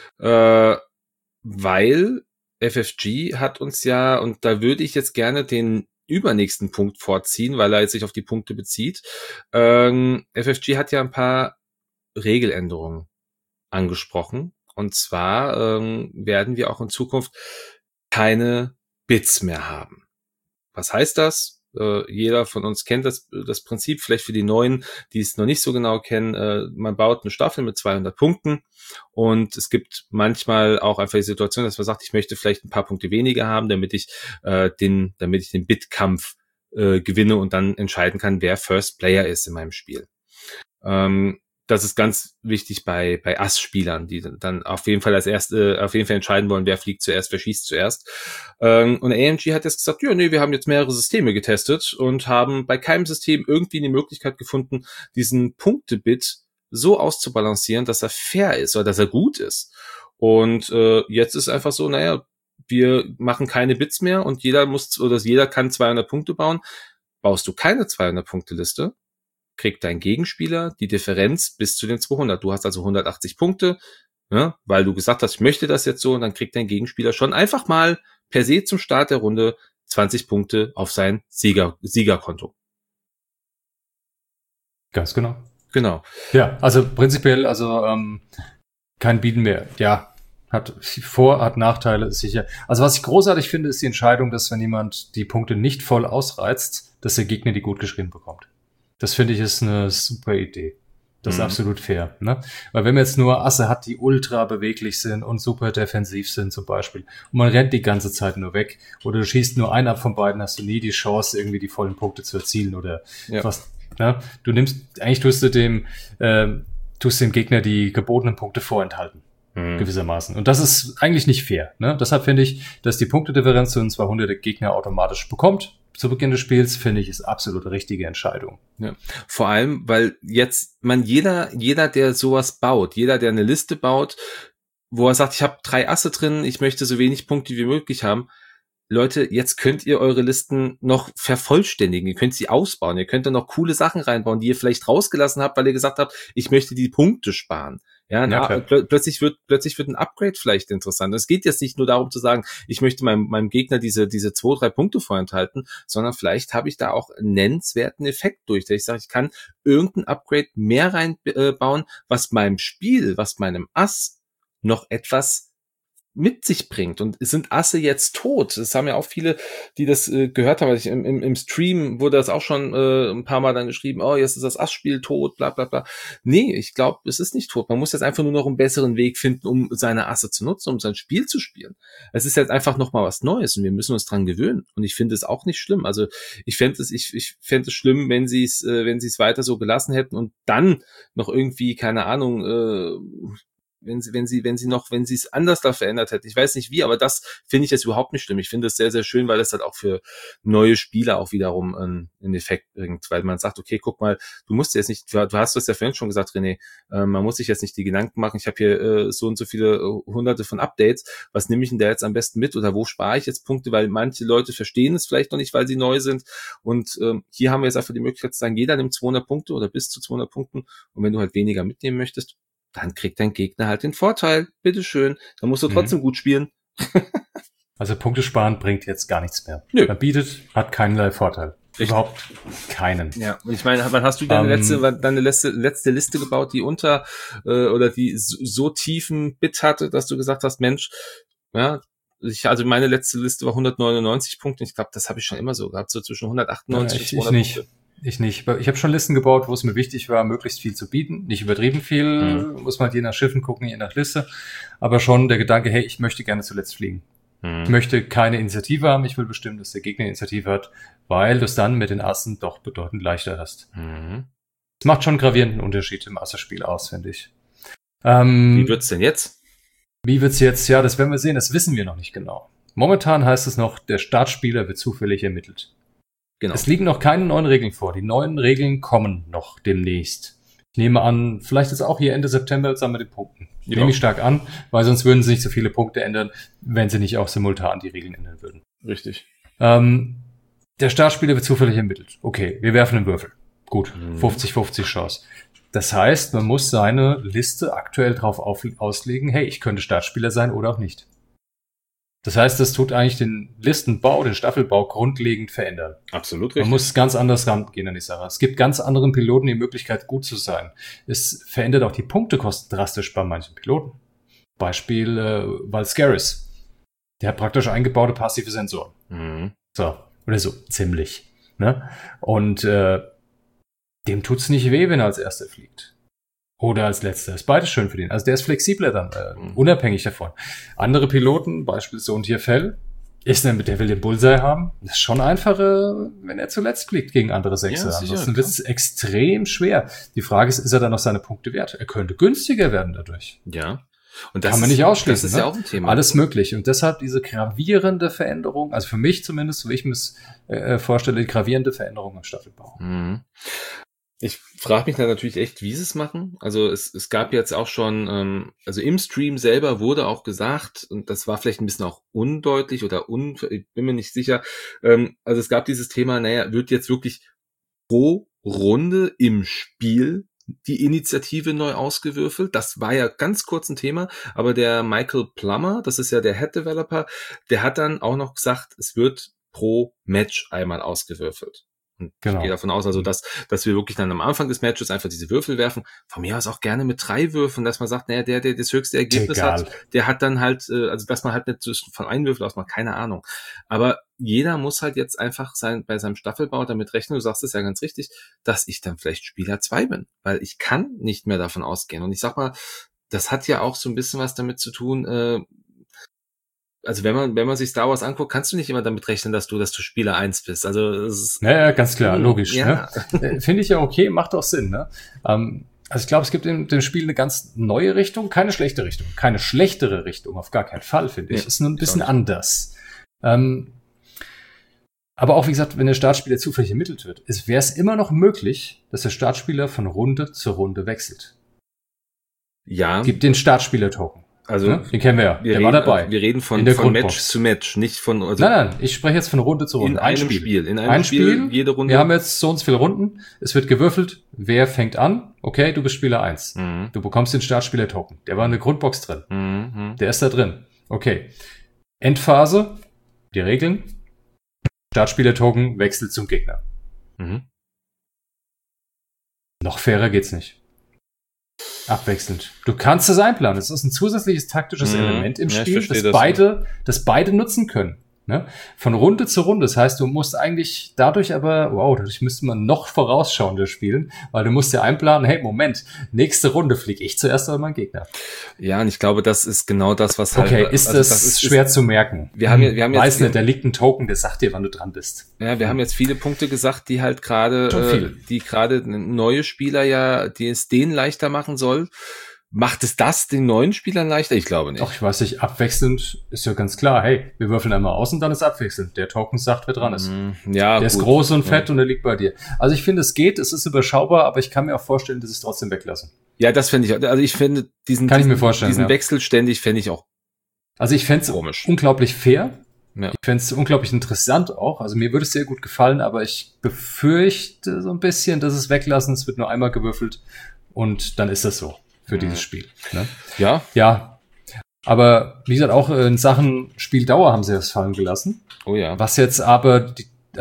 Weil FFG hat uns ja, und da würde ich jetzt gerne den übernächsten Punkt vorziehen, weil er jetzt sich auf die Punkte bezieht. FFG hat ja ein paar Regeländerungen angesprochen. Und zwar werden wir auch in Zukunft keine Bits mehr haben. Was heißt das? Jeder von uns kennt das Prinzip, vielleicht für die Neuen, die es noch nicht so genau kennen. Man baut eine Staffel mit 200 Punkten und es gibt manchmal auch einfach die Situation, dass man sagt, ich möchte vielleicht ein paar Punkte weniger haben, damit ich den Bitkampf gewinne und dann entscheiden kann, wer First Player ist in meinem Spiel. Das ist ganz wichtig bei Ass-Spielern, die dann auf jeden Fall entscheiden wollen, wer fliegt zuerst, wer schießt zuerst. Und AMG hat jetzt gesagt, wir haben jetzt mehrere Systeme getestet und haben bei keinem System irgendwie eine Möglichkeit gefunden, diesen Punktebit so auszubalancieren, dass er fair ist oder dass er gut ist. Und jetzt ist einfach so, wir machen keine Bits mehr und jeder kann 200 Punkte bauen. Baust du keine 200-Punkte-Liste, kriegt dein Gegenspieler die Differenz bis zu den 200. Du hast also 180 Punkte, weil du gesagt hast, ich möchte das jetzt so, und dann kriegt dein Gegenspieler schon einfach mal per se zum Start der Runde 20 Punkte auf sein Siegerkonto. Ganz genau. Genau. Ja, also prinzipiell, kein Bieten mehr. Ja, hat Nachteile, ist sicher. Also was ich großartig finde, ist die Entscheidung, dass wenn jemand die Punkte nicht voll ausreizt, dass der Gegner die gut geschrieben bekommt. Das finde ich ist eine super Idee. Das ist absolut fair, ne? Weil wenn man jetzt nur Asse hat, die ultra beweglich sind und super defensiv sind zum Beispiel, und man rennt die ganze Zeit nur weg, oder du schießt nur einen ab von beiden, hast du nie die Chance, irgendwie die vollen Punkte zu erzielen oder was, ne? Tust du dem tust dem Gegner die gebotenen Punkte vorenthalten. Gewissermaßen. Und das ist eigentlich nicht fair. Ne? Deshalb finde ich, dass die Punktedifferenz zu den 200 Gegner automatisch bekommt zu Beginn des Spiels, finde ich, ist absolut richtige Entscheidung. Ja. Vor allem, weil jetzt jeder, der sowas baut, jeder, der eine Liste baut, wo er sagt, ich habe 3 Asse drin, ich möchte so wenig Punkte wie möglich haben. Leute, jetzt könnt ihr eure Listen noch vervollständigen, ihr könnt sie ausbauen, ihr könnt da noch coole Sachen reinbauen, die ihr vielleicht rausgelassen habt, weil ihr gesagt habt, ich möchte die Punkte sparen. Ja, plötzlich wird ein Upgrade vielleicht interessant. Es geht jetzt nicht nur darum zu sagen, ich möchte meinem Gegner diese 2-3 Punkte vorenthalten, sondern vielleicht habe ich da auch einen nennenswerten Effekt durch, dass ich sage, ich kann irgendein Upgrade mehr reinbauen, was meinem Spiel, was meinem Ass noch etwas mit sich bringt. Und sind Asse jetzt tot? Das haben ja auch viele, die das gehört haben. Im Stream wurde das auch schon ein paar Mal dann geschrieben, oh, jetzt ist das Ass-Spiel tot, bla bla bla. Nee, ich glaube, es ist nicht tot. Man muss jetzt einfach nur noch einen besseren Weg finden, um seine Asse zu nutzen, um sein Spiel zu spielen. Es ist jetzt einfach noch mal was Neues und wir müssen uns dran gewöhnen. Und ich finde es auch nicht schlimm. Also ich fände es schlimm, wenn sie es weiter so gelassen hätten und dann noch irgendwie, keine Ahnung, wenn sie es anders da verändert hätten. Ich weiß nicht wie, aber das finde ich jetzt überhaupt nicht schlimm. Ich finde es sehr, sehr schön, weil es halt auch für neue Spieler auch wiederum einen Effekt bringt, weil man sagt, okay, guck mal, du musst jetzt nicht, du hast das ja vorhin schon gesagt, René, man muss sich jetzt nicht die Gedanken machen, ich habe hier so und so viele hunderte von Updates, was nehme ich denn da jetzt am besten mit oder wo spare ich jetzt Punkte, weil manche Leute verstehen es vielleicht noch nicht, weil sie neu sind und hier haben wir jetzt einfach die Möglichkeit zu sagen, jeder nimmt 200 Punkte oder bis zu 200 Punkten und wenn du halt weniger mitnehmen möchtest, dann kriegt dein Gegner halt den Vorteil. Bitteschön. Dann musst du trotzdem gut spielen. Also Punkte sparen bringt jetzt gar nichts mehr. Nö. Man hat keinerlei Vorteil. Überhaupt keinen. Ja, und ich meine, wann hast du deine letzte Liste gebaut, die unter oder die so tiefen Bit hatte, dass du gesagt hast, Mensch, ja, also meine letzte Liste war 199 Punkte. Ich glaube, das habe ich schon immer so gehabt, so zwischen 198 und 200 Punkte. Ich nicht. Ich habe schon Listen gebaut, wo es mir wichtig war, möglichst viel zu bieten. Nicht übertrieben viel, muss man halt je nach Schiffen gucken, je nach Liste. Aber schon der Gedanke, hey, ich möchte gerne zuletzt fliegen. Ich möchte keine Initiative haben, ich will bestimmen, dass der Gegner Initiative hat, weil du es dann mit den Assen doch bedeutend leichter hast. Das macht schon einen gravierenden Unterschied im Assespiel aus, finde ich. Wie wird's denn jetzt? Wie wird's jetzt? Ja, das werden wir sehen, das wissen wir noch nicht genau. Momentan heißt es noch, der Startspieler wird zufällig ermittelt. Genau. Es liegen noch keine neuen Regeln vor. Die neuen Regeln kommen noch demnächst. Ich nehme an, vielleicht ist auch hier Ende September zusammen mit den Punkten. Nehme ich stark an, weil sonst würden sie nicht so viele Punkte ändern, wenn sie nicht auch simultan die Regeln ändern würden. Richtig. Der Startspieler wird zufällig ermittelt. Okay, wir werfen einen Würfel. Gut, 50-50 Chance. Das heißt, man muss seine Liste aktuell drauf auslegen, hey, ich könnte Startspieler sein oder auch nicht. Das heißt, das tut eigentlich den Listenbau, den Staffelbau grundlegend verändern. Absolut richtig. Man muss ganz anders rangehen an die Sache. Es gibt ganz anderen Piloten die Möglichkeit, gut zu sein. Es verändert auch die Punktekosten drastisch bei manchen Piloten. Beispiel Valscaris. Der hat praktisch eingebaute passive Sensoren. So, oder so, ziemlich. Ne? Und dem tut's nicht weh, wenn er als Erster fliegt. Oder als Letzter. Ist beides schön für den. Also der ist flexibler dann, unabhängig davon. Andere Piloten, beispielsweise und hier Fell, der will den Bullseye haben. Das ist schon einfacher, wenn er zuletzt fliegt gegen andere Sechser. Ja, ansonsten wird es extrem schwer. Die Frage ist er dann noch seine Punkte wert? Er könnte günstiger werden dadurch. Ja. Und das kann man nicht ausschließen. Das ist ja auch ein Thema. Alles möglich. Und deshalb diese gravierende Veränderung, also für mich zumindest, so wie ich mir es vorstelle, die gravierende Veränderung im Staffelbau. Ich frage mich dann natürlich echt, wie sie es machen. Also es gab jetzt auch schon, also im Stream selber wurde auch gesagt, und das war vielleicht ein bisschen auch undeutlich oder ich bin mir nicht sicher, also es gab dieses Thema, wird jetzt wirklich pro Runde im Spiel die Initiative neu ausgewürfelt. Das war ja ganz kurz ein Thema, aber der Michael Plummer, das ist ja der Head Developer, der hat dann auch noch gesagt, es wird pro Match einmal ausgewürfelt. Und ich gehe davon aus, also dass wir wirklich dann am Anfang des Matches einfach diese Würfel werfen. Von mir aus auch gerne mit 3 Würfeln, dass man sagt, der das höchste Ergebnis hat, der hat dann halt, also dass man halt nicht von einem Würfel ausmacht, keine Ahnung. Aber jeder muss halt jetzt einfach bei seinem Staffelbau damit rechnen, du sagst es ja ganz richtig, dass ich dann vielleicht Spieler 2 bin, weil ich kann nicht mehr davon ausgehen. Und ich sag mal, das hat ja auch so ein bisschen was damit zu tun, also wenn man sich Star Wars anguckt, kannst du nicht immer damit rechnen, dass du Spieler 1 bist. Also es ist ja, ganz klar, logisch. Ja. Ne? Finde ich ja okay, macht auch Sinn. Ne? Also ich glaube, es gibt in dem Spiel eine ganz neue Richtung, keine schlechte Richtung, keine schlechtere Richtung, auf gar keinen Fall, finde ich. Ist nur ein bisschen anders. Aber auch, wie gesagt, wenn der Startspieler zufällig ermittelt wird, wäre es immer noch möglich, dass der Startspieler von Runde zu Runde wechselt. Ja. Gibt den Startspieler-Token. Also, ne? Den kennen wir ja. Der war dabei. Wir reden von Match zu Match, nicht von... Also nein, ich spreche jetzt von Runde zu Runde. In einem Spiel, jede Runde. Wir haben jetzt so und so viele Runden. Es wird gewürfelt. Wer fängt an? Okay, du bist Spieler 1. Mhm. Du bekommst den Startspieler-Token. Der war in der Grundbox drin. Mhm. Der ist da drin. Okay. Endphase. Die Regeln. Startspieler-Token wechselt zum Gegner. Mhm. Noch fairer geht's nicht. Abwechselnd. Du kannst es einplanen. Es ist ein zusätzliches taktisches Element im Spiel, das beide nutzen können. Ne? Von Runde zu Runde. Das heißt, du musst eigentlich dadurch müsste man noch vorausschauender spielen, weil du musst ja einplanen, hey, Moment, nächste Runde fliege ich zuerst oder mein Gegner. Ja, und ich glaube, das ist genau das, was halt... Okay, das ist schwer zu merken. Wir haben jetzt weiß nicht, da liegt ein Token, der sagt dir, wann du dran bist. Ja, wir haben jetzt viele Punkte gesagt, die halt gerade neue Spieler ja, die es denen leichter machen soll. Macht es das den neuen Spielern leichter? Ich glaube nicht. Ach, ich weiß nicht, abwechselnd ist ja ganz klar. Hey, wir würfeln einmal aus und dann ist abwechselnd. Der Token sagt, wer dran ist. Ja, der ist groß und fett und der liegt bei dir. Also ich finde, es geht, es ist überschaubar, aber ich kann mir auch vorstellen, dass sie es trotzdem weglassen. Ja, das finde ich auch. Also ich finde diesen Wechsel ständig fände ich auch. Also ich fände es unglaublich fair. Ja. Ich fände es unglaublich interessant auch. Also mir würde es sehr gut gefallen, aber ich befürchte so ein bisschen, dass es weglassen. Es wird nur einmal gewürfelt und dann ist das so. Für dieses Spiel. Ne? Ja. Ja. Aber wie gesagt, auch in Sachen Spieldauer haben sie das fallen gelassen. Oh ja. Was jetzt aber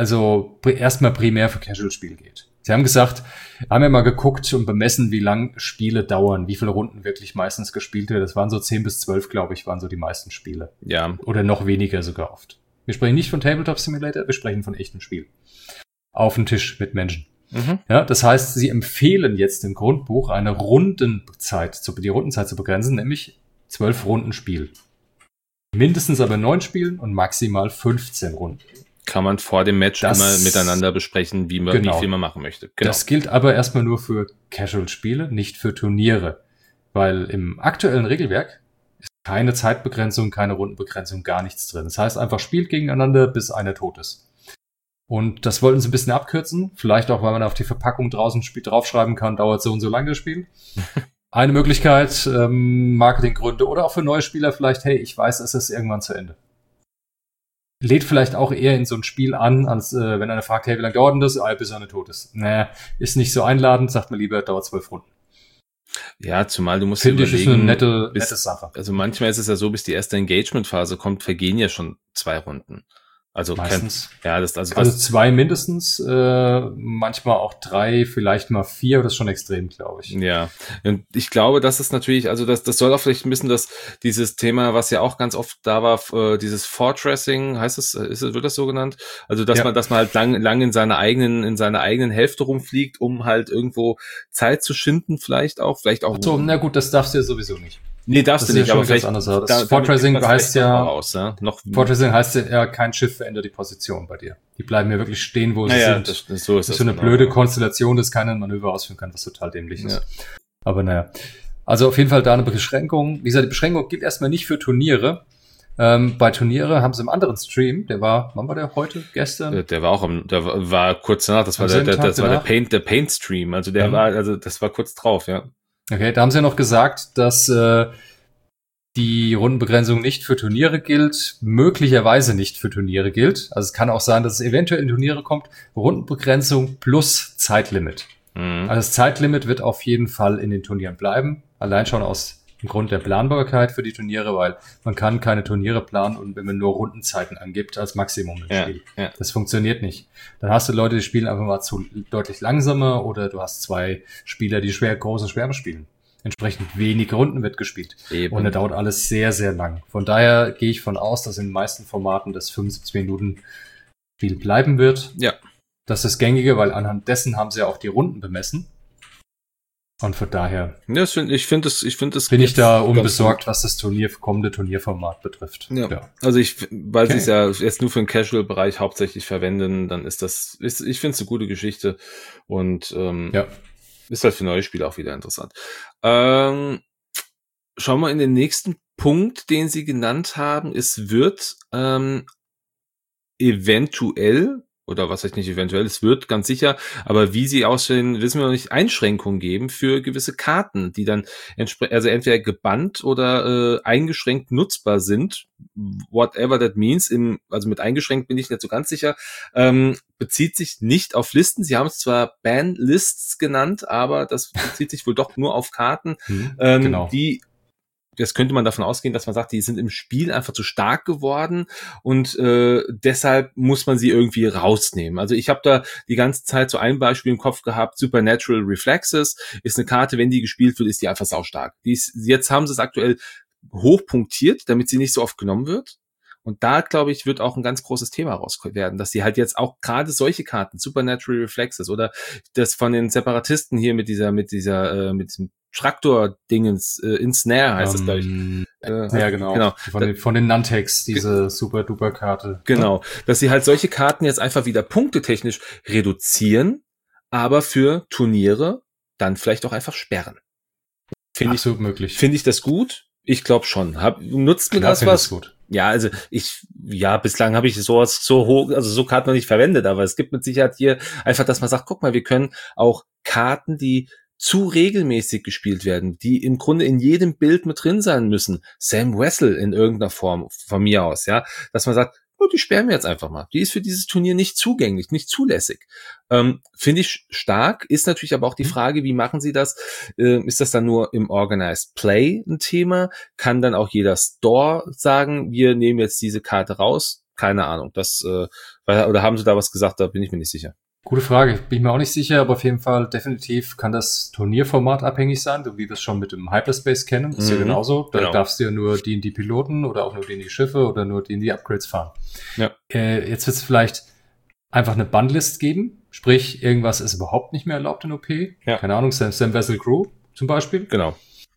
erstmal primär für Casual-Spiel geht. Sie haben gesagt, haben ja mal geguckt und bemessen, wie lang Spiele dauern, wie viele Runden wirklich meistens gespielt werden. Das waren so 10 bis 12, glaube ich, waren so die meisten Spiele. Ja. Oder noch weniger sogar oft. Wir sprechen nicht von Tabletop Simulator, wir sprechen von echtem Spiel. Auf dem Tisch mit Menschen. Mhm. Ja, das heißt, sie empfehlen jetzt im Grundbuch die Rundenzeit zu begrenzen, nämlich 12 Runden Spiel. Mindestens aber 9 Spielen und maximal 15 Runden. Kann man vor dem Match immer miteinander besprechen, wie viel man machen möchte. Genau. Das gilt aber erstmal nur für Casual-Spiele, nicht für Turniere. Weil im aktuellen Regelwerk ist keine Zeitbegrenzung, keine Rundenbegrenzung, gar nichts drin. Das heißt einfach, spielt gegeneinander, bis einer tot ist. Und das wollten sie ein bisschen abkürzen. Vielleicht auch, weil man auf die Verpackung draußen draufschreiben kann, dauert so und so lange das Spiel. Eine Möglichkeit, Marketinggründe oder auch für neue Spieler vielleicht, hey, ich weiß, es ist irgendwann zu Ende. Lädt vielleicht auch eher in so ein Spiel an, als wenn einer fragt, hey, wie lange dauert denn das? Bis einer tot ist. Naja, ist nicht so einladend, sagt man lieber, dauert 12 Runden. Ja, zumal du musst überlegen. Finde ich, ist eine nette Sache. Also manchmal ist es ja so, bis die erste Engagement-Phase kommt, vergehen ja schon 2 Runden. Also meistens. Also 2 mindestens, manchmal auch 3, vielleicht mal 4, das ist schon extrem, glaube ich. Ja, und ich glaube, das ist natürlich, also das soll auch vielleicht ein bisschen dieses Thema, was ja auch ganz oft da war, dieses Fortressing, wird das so genannt? Also dass man halt lang in seiner eigenen Hälfte rumfliegt, um halt irgendwo Zeit zu schinden, vielleicht auch. Ach so, na gut, das darfst du ja sowieso nicht. Nee, darfst du nicht, aber vielleicht Fortressing heißt ja, Fortressing heißt ja, kein Schiff verändert die Position bei dir. Die bleiben ja wirklich stehen, wo sie sind. So ist das so eine blöde Konstellation, dass keiner ein Manöver ausführen kann, was total dämlich ist. Aber naja. Also auf jeden Fall da eine Beschränkung. Wie gesagt, die Beschränkung gilt erstmal nicht für Turniere. Bei Turniere haben sie im anderen Stream, wann war der heute? Gestern? Der war kurz danach, das war der Paint Stream, also das war kurz drauf, ja. Okay, da haben sie ja noch gesagt, dass die Rundenbegrenzung nicht für Turniere gilt, möglicherweise nicht für Turniere gilt. Also es kann auch sein, dass es eventuell in Turniere kommt. Rundenbegrenzung plus Zeitlimit. Also das Zeitlimit wird auf jeden Fall in den Turnieren bleiben. Allein schon aus dem Grund der Planbarkeit für die Turniere, weil man kann keine Turniere planen und wenn man nur Rundenzeiten angibt als Maximum im Spiel. Ja. Das funktioniert nicht. Dann hast du Leute, die spielen einfach mal deutlich langsamer oder du hast 2 Spieler, die große Schwärme spielen. Entsprechend wenig Runden wird gespielt. Eben. Und da dauert alles sehr, sehr lang. Von daher gehe ich von aus, dass in den meisten Formaten das 75 Minuten Spiel bleiben wird. Ja. Das ist das Gängige, weil anhand dessen haben sie ja auch die Runden bemessen. Und von daher bin ich da unbesorgt, was das kommende Turnierformat betrifft. Ja. Also weil sie es ja jetzt nur für den Casual-Bereich hauptsächlich verwenden, dann ich finde es eine gute Geschichte und Ist halt für neue Spieler auch wieder interessant. Schauen wir in den nächsten Punkt, den Sie genannt haben. Es wird eventuell, oder was heißt nicht eventuell, es wird ganz sicher, aber wie sie aussehen, wissen wir noch nicht, Einschränkungen geben für gewisse Karten, die dann also entweder gebannt oder eingeschränkt nutzbar sind, whatever that means, also mit eingeschränkt bin ich nicht so ganz sicher, bezieht sich nicht auf Listen, sie haben es zwar Ban-Lists genannt, aber das bezieht sich wohl doch nur auf Karten, genau. die das könnte man davon ausgehen, dass man sagt, die sind im Spiel einfach zu stark geworden und deshalb muss man sie irgendwie rausnehmen. Also ich habe da die ganze Zeit so ein Beispiel im Kopf gehabt, Supernatural Reflexes ist eine Karte, wenn die gespielt wird, ist die einfach saustark. Jetzt haben sie es aktuell hochpunktiert, damit sie nicht so oft genommen wird. Und da, glaube ich, wird auch ein ganz großes Thema raus werden, dass sie halt jetzt auch gerade solche Karten, Supernatural Reflexes oder das von den Separatisten hier mit diesem Traktor-Dingens, Ensnare heißt das, glaube ich. Ja, genau. Von den Nantex, diese Super-Duper-Karte. Genau. Dass sie halt solche Karten jetzt einfach wieder punktetechnisch reduzieren, aber für Turniere dann vielleicht auch einfach sperren. Absolut möglich. Finde ich das gut? Ich glaube schon. Nutzt mir das was? Gut. Ja, also bislang habe ich so Karten noch nicht verwendet, aber es gibt mit Sicherheit hier einfach, dass man sagt, guck mal, wir können auch Karten, die zu regelmäßig gespielt werden, die im Grunde in jedem Bild mit drin sein müssen. Sam Wessel in irgendeiner Form, von mir aus, ja, dass man sagt, die sperren wir jetzt einfach mal. Die ist für dieses Turnier nicht zugänglich, nicht zulässig. Finde ich stark, ist natürlich aber auch die Frage, wie machen sie das? Ist das dann nur im Organized Play ein Thema? Kann dann auch jeder Store sagen, wir nehmen jetzt diese Karte raus? Keine Ahnung. Oder haben sie da was gesagt? Da bin ich mir nicht sicher. Gute Frage. Bin ich mir auch nicht sicher, aber auf jeden Fall definitiv kann das Turnierformat abhängig sein, so wie wir es schon mit dem Hyperspace kennen. Das ist ja genauso. Da darfst du ja nur die Piloten oder auch nur die Schiffe oder nur die Upgrades fahren. Ja. Jetzt wird es vielleicht einfach eine Bundlist geben, sprich irgendwas ist überhaupt nicht mehr erlaubt in OP. Ja. Keine Ahnung, Sam Vessel Crew zum Beispiel. Genau.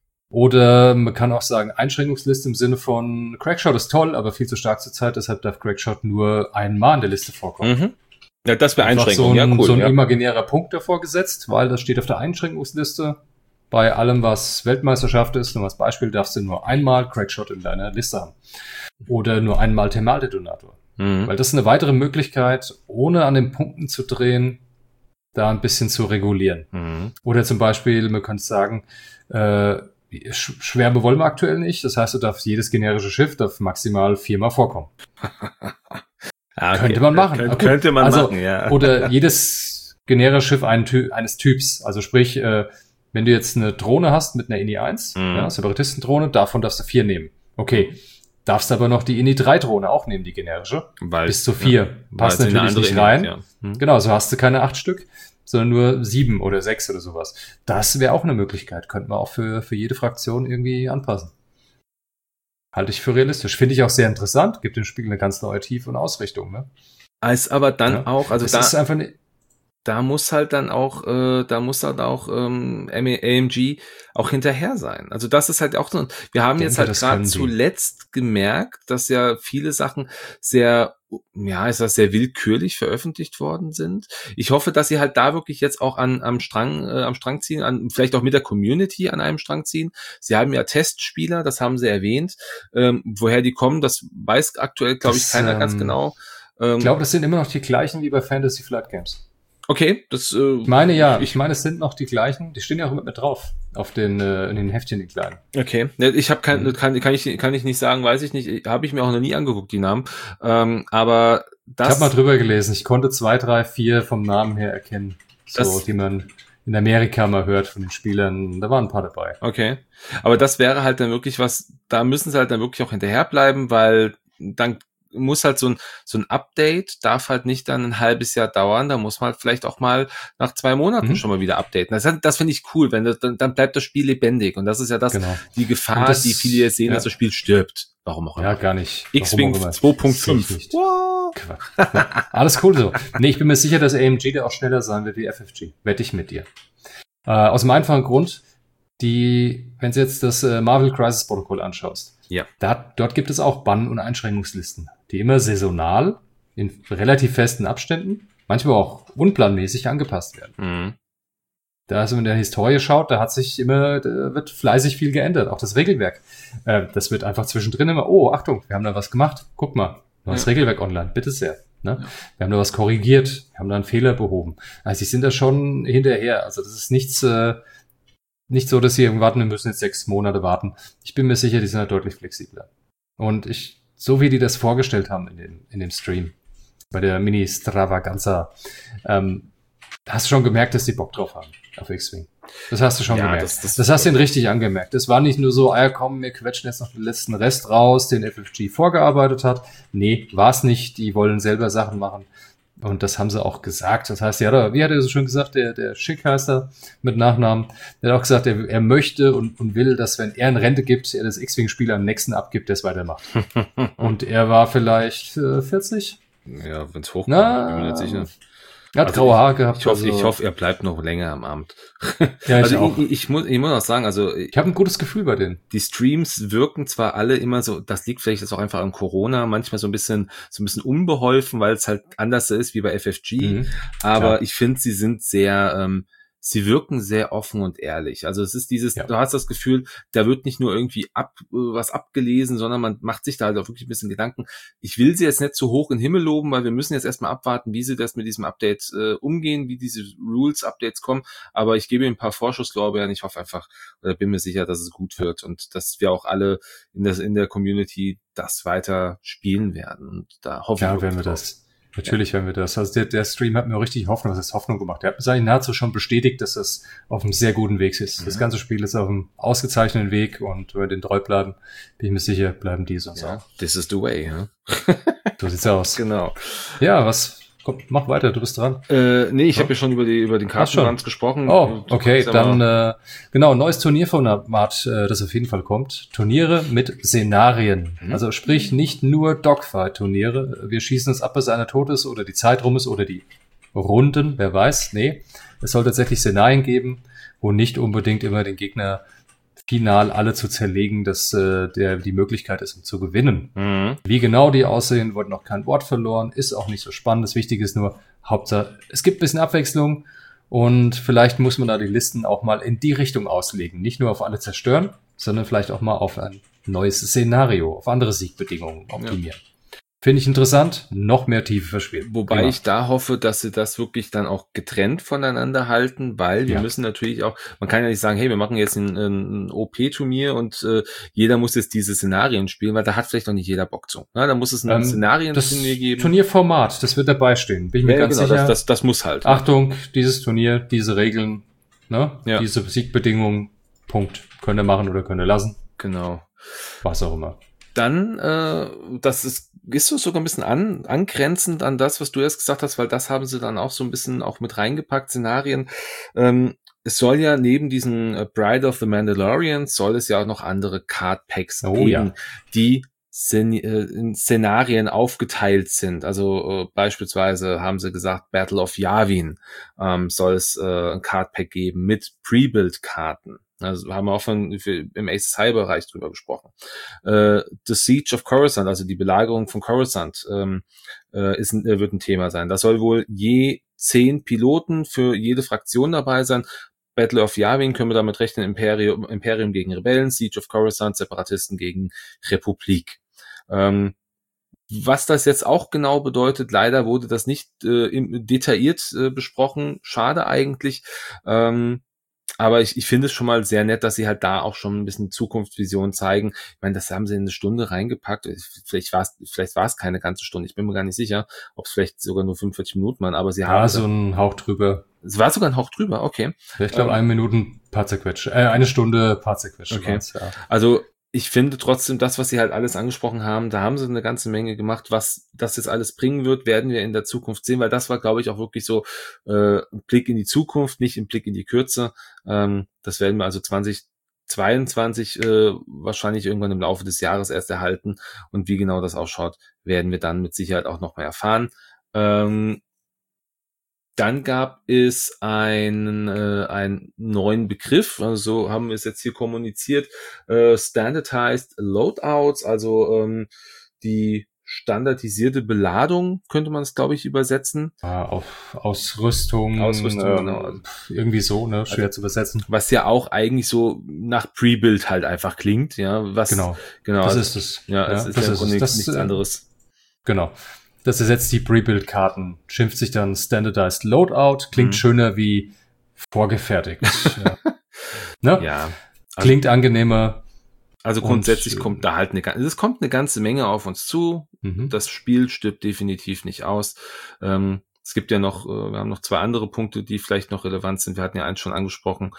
Oder man kann auch sagen, Einschränkungsliste im Sinne von Crackshot ist toll, aber viel zu stark zur Zeit, deshalb darf Crackshot nur einmal in der Liste vorkommen. Mhm. Ja, das wäre Einschränkung. So ein imaginärer Punkt davor gesetzt, weil das steht auf der Einschränkungsliste. Bei allem, was Weltmeisterschaft ist, nur als Beispiel, darfst du nur einmal Crackshot in deiner Liste haben. Oder nur einmal Thermaldetonator. Weil das ist eine weitere Möglichkeit, ohne an den Punkten zu drehen, da ein bisschen zu regulieren. Oder zum Beispiel, man könnte sagen, Schwärme wollen wir aktuell nicht. Das heißt, jedes generische Schiff darf maximal 4-mal vorkommen. Okay. Könnte man machen. Könnte man machen, ja. Oder jedes generische Schiff eines Typs. Also sprich, wenn du jetzt eine Drohne hast mit einer INI 1, Separatistendrohne, davon darfst du 4 nehmen. Okay. Darfst aber noch die INI 3 Drohne auch nehmen, die generische. Bis zu 4. Passt natürlich nicht rein. Ja. Genau, so hast du keine 8 Stück, sondern nur 7 oder 6 oder sowas. Das wäre auch eine Möglichkeit. Könnten wir auch für jede Fraktion irgendwie anpassen. Halte ich für realistisch. Finde ich auch sehr interessant. Gibt dem Spiel eine ganz neue Tiefe und Ausrichtung. Ne? Als aber dann auch, also das ist einfach da muss halt auch AMG auch hinterher sein. Also das ist halt auch so. Wir haben jetzt halt gerade zuletzt gemerkt, dass ja viele Sachen sehr willkürlich veröffentlicht worden sind. Ich hoffe, dass sie halt da wirklich jetzt auch am Strang ziehen, vielleicht auch mit der Community an einem Strang ziehen. Sie haben ja Testspieler, das haben sie erwähnt. Woher die kommen, das weiß aktuell, glaube ich, keiner ganz genau. Ich glaube, das sind immer noch die gleichen wie bei Fantasy Flight Games. Okay, ich meine, es sind noch die gleichen. Die stehen ja auch immer mit drauf auf in den Heftchen, die kleinen. Okay, ich habe kann ich nicht sagen, weiß ich nicht. Habe ich mir auch noch nie angeguckt, die Namen. Aber ich habe mal drüber gelesen. Ich konnte 2, 3, 4 vom Namen her erkennen, die man in Amerika mal hört von den Spielern. Da waren ein paar dabei. Okay, aber das wäre halt dann wirklich was. Da müssen sie halt dann wirklich auch hinterherbleiben, weil dann muss halt so ein Update darf halt nicht dann ein halbes Jahr dauern, da muss man halt vielleicht auch mal nach 2 Monaten schon mal wieder updaten. Das finde ich cool, wenn dann bleibt das Spiel lebendig und das ist ja die Gefahr, die viele jetzt sehen, dass das Spiel stirbt. Warum auch immer. Ja, gar nicht. X-Wing 2.5. Alles cool so. Nee, ich bin mir sicher, dass AMG da auch schneller sein wird wie FFG. Wette ich mit dir. Aus dem einfachen Grund, wenn du jetzt das Marvel Crisis Protokoll anschaust, dort gibt es auch Bann- und Einschränkungslisten, die immer saisonal in relativ festen Abständen, manchmal auch unplanmäßig angepasst werden. Da ist, wenn man in der Historie schaut, da wird fleißig viel geändert, auch das Regelwerk. Das wird einfach zwischendrin immer, oh, Achtung, wir haben da was gemacht, guck mal, neues Regelwerk online, bitte sehr. Ne? Ja. Wir haben da was korrigiert, wir haben da einen Fehler behoben. Also sie sind da schon hinterher, also das ist nicht so, dass sie warten, wir müssen jetzt 6 Monate warten. Ich bin mir sicher, die sind da deutlich flexibler. Und so wie die das vorgestellt haben in dem Stream, bei der Mini-Stravaganza, hast du schon gemerkt, dass die Bock drauf haben auf X-Wing. Das hast du schon gemerkt. Das hast du ihnen richtig angemerkt. Das war nicht nur so, komm, wir quetschen jetzt noch den letzten Rest raus, den FFG vorgearbeitet hat. Nee, war es nicht. Die wollen selber Sachen machen. Und das haben sie auch gesagt. Das heißt, wie hat er so schön gesagt, der Schick heißt er mit Nachnamen, der hat auch gesagt, er möchte und will, dass wenn er in Rente gibt, er das X-Wing-Spiel am nächsten abgibt, der es weitermacht. Und er war vielleicht 40? Ja, wenn es hochkommt, bin mir nicht sicher. Er hat graue Haare gehabt. Ich hoffe, er bleibt noch länger am Amt. Ja, ich muss auch sagen, ich habe ein gutes Gefühl bei denen. Die Streams wirken zwar alle immer so, das liegt vielleicht jetzt auch einfach an Corona, manchmal so ein bisschen unbeholfen, weil es halt anders ist wie bei FFG. Aber ich finde, sie sind sie wirken sehr offen und ehrlich. Also es ist du hast das Gefühl, da wird nicht nur irgendwie was abgelesen, sondern man macht sich da halt auch wirklich ein bisschen Gedanken. Ich will sie jetzt nicht zu hoch in den Himmel loben, weil wir müssen jetzt erstmal abwarten, wie sie das mit diesem Update umgehen, wie diese Rules-Updates kommen. Aber ich gebe ihnen ein paar Vorschusslorbeeren. Ich hoffe einfach, oder bin mir sicher, dass es gut wird und dass wir auch alle in der Community das weiter spielen werden. Und da hoffe ich. Ja, werden wir das. Natürlich werden wir das. Also der Stream hat mir richtig Hoffnung gemacht. Der hat mir eigentlich nahezu schon bestätigt, dass das auf einem sehr guten Weg ist. Das ganze Spiel ist auf einem ausgezeichneten Weg und wenn wir den treu bleiben, bin ich mir sicher, bleiben die sonst auch. This is the way, ja. So sieht's aus. Genau. Ja, komm, mach weiter, du bist dran. Nee, ich habe ja schon über den Kartenrand gesprochen. Oh, okay, dann neues Turnierformat, das auf jeden Fall kommt. Turniere mit Szenarien. Also sprich nicht nur Dogfight-Turniere. Wir schießen es ab, bis einer tot ist oder die Zeit rum ist oder die Runden, wer weiß. Nee, es soll tatsächlich Szenarien geben, wo nicht unbedingt immer den Gegner final alle zu zerlegen, dass die Möglichkeit ist, um zu gewinnen. Wie genau die aussehen, wurde noch kein Wort verloren, ist auch nicht so spannend. Das Wichtige ist nur, Hauptsache, es gibt ein bisschen Abwechslung und vielleicht muss man da die Listen auch mal in die Richtung auslegen. Nicht nur auf alle zerstören, sondern vielleicht auch mal auf ein neues Szenario, auf andere Siegbedingungen optimieren. Finde ich interessant, noch mehr Tiefe verspielen. Wobei ich da hoffe, dass sie das wirklich dann auch getrennt voneinander halten, weil wir müssen natürlich auch, man kann ja nicht sagen, hey, wir machen jetzt ein OP-Turnier und jeder muss jetzt diese Szenarien spielen, weil da hat vielleicht noch nicht jeder Bock zu. Na, da muss es ein Szenarien-Turnier geben. Turnierformat, das wird dabei stehen. Bin ich mir ganz sicher. Das muss halt. Achtung, dieses Turnier, diese Regeln, diese Siegbedingungen, Punkt. Könnt ihr machen oder könnt ihr lassen. Genau. Was auch immer. Dann, das ist so sogar ein bisschen angrenzend an das, was du erst gesagt hast, weil das haben sie dann auch so ein bisschen auch mit reingepackt, Szenarien. Es soll ja neben diesen Bride of the Mandalorian soll es ja auch noch andere Card Packs geben, die in Szenarien aufgeteilt sind. Also beispielsweise haben sie gesagt, Battle of Yavin soll es ein Card Pack geben mit Pre-Build-Karten. Also haben wir auch im Aces High Bereich drüber gesprochen. The Siege of Coruscant, also die Belagerung von Coruscant, wird ein Thema sein. Da soll wohl je 10 Piloten für jede Fraktion dabei sein. Battle of Yavin können wir damit rechnen, Imperium gegen Rebellen, Siege of Coruscant, Separatisten gegen Republik. Was das jetzt auch genau bedeutet, leider wurde das nicht detailliert besprochen. Schade eigentlich. Aber ich finde es schon mal sehr nett, dass sie halt da auch schon ein bisschen Zukunftsvision zeigen. Ich meine, das haben sie in eine Stunde reingepackt. Vielleicht war es keine ganze Stunde. Ich bin mir gar nicht sicher, ob es vielleicht sogar nur 45 Minuten waren. Aber sie haben so ein Hauch drüber. Es war sogar ein Hauch drüber, okay. Ich glaube, 1 Minute paar zerquetscht. 1 Stunde paar zerquetscht. Okay. Also ich finde trotzdem, das, was sie halt alles angesprochen haben, da haben sie eine ganze Menge gemacht. Was das jetzt alles bringen wird, werden wir in der Zukunft sehen, weil das war, glaube ich, auch wirklich so ein Blick in die Zukunft, nicht ein Blick in die Kürze. Das werden wir also 2022 wahrscheinlich irgendwann im Laufe des Jahres erst erhalten. Und wie genau das ausschaut, werden wir dann mit Sicherheit auch noch mal erfahren. Dann gab es einen neuen Begriff, also haben wir es jetzt hier kommuniziert, Standardized Loadouts, also die standardisierte Beladung, könnte man es, glaube ich, übersetzen. Auf Ausrüstung, Genau. Irgendwie so, ne, schwer zu übersetzen. Was ja auch eigentlich so nach Pre-Build halt einfach klingt, ja. Genau. Das ist es. Ja, es ist ja nichts anderes. Genau. Das ersetzt die Pre-Build-Karten, schimpft sich dann Standardized Loadout, klingt schöner wie vorgefertigt. Ja. Ne? Ja. Klingt angenehmer. Also grundsätzlich kommt da halt es kommt eine ganze Menge auf uns zu. Das Spiel stirbt definitiv nicht aus. Es gibt ja noch, wir haben noch 2 andere Punkte, die vielleicht noch relevant sind. Wir hatten ja eins schon angesprochen.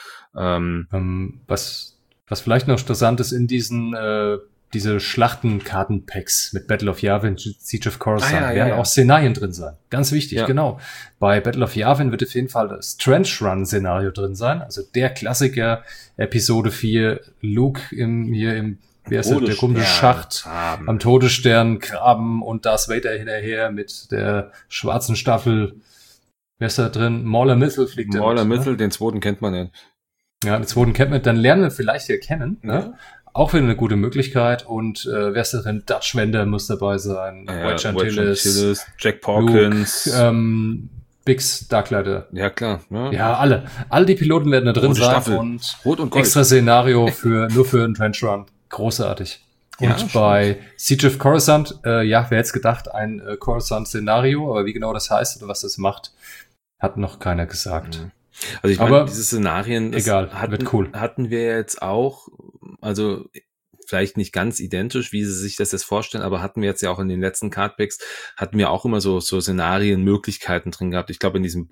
Was vielleicht noch interessant ist in diesen diese Schlachtenkartenpacks mit Battle of Yavin, Siege of Coruscant, werden auch Szenarien drin sein. Ganz wichtig, genau. Bei Battle of Yavin wird auf jeden Fall das Trench Run Szenario drin sein. Also der Klassiker, Episode 4, Luke wie heißt der komische Schacht am Todesstern graben und Darth Vader hinterher mit der schwarzen Staffel. Wer ist da drin? Mauler Mithel fliegt Mauler Mithel, den zweiten kennt man nicht. Ja, den zweiten kennt man, dann lernen wir vielleicht hier kennen, ne? Auch wieder eine gute Möglichkeit. Und wer ist da drin? Dutch Wender muss dabei sein. Wedge Antilles, Jack Porkins, Luke, Bix, Darklighter. Ja, klar. Ja, alle. Alle die Piloten werden da drin Rote sein. Staffel. Und Rot und Gold. Extra Szenario nur für einen Trench Run. Großartig. Und bei Siege of Coruscant, wer hätte es gedacht, ein Coruscant-Szenario, aber wie genau das heißt oder was das macht, hat noch keiner gesagt. Also ich meine, diese Szenarien, wird cool. Hatten wir jetzt auch, also vielleicht nicht ganz identisch, wie sie sich das jetzt vorstellen, aber hatten wir jetzt ja auch in den letzten Cardpacks, hatten wir auch immer so Szenarienmöglichkeiten drin gehabt. Ich glaube, in diesem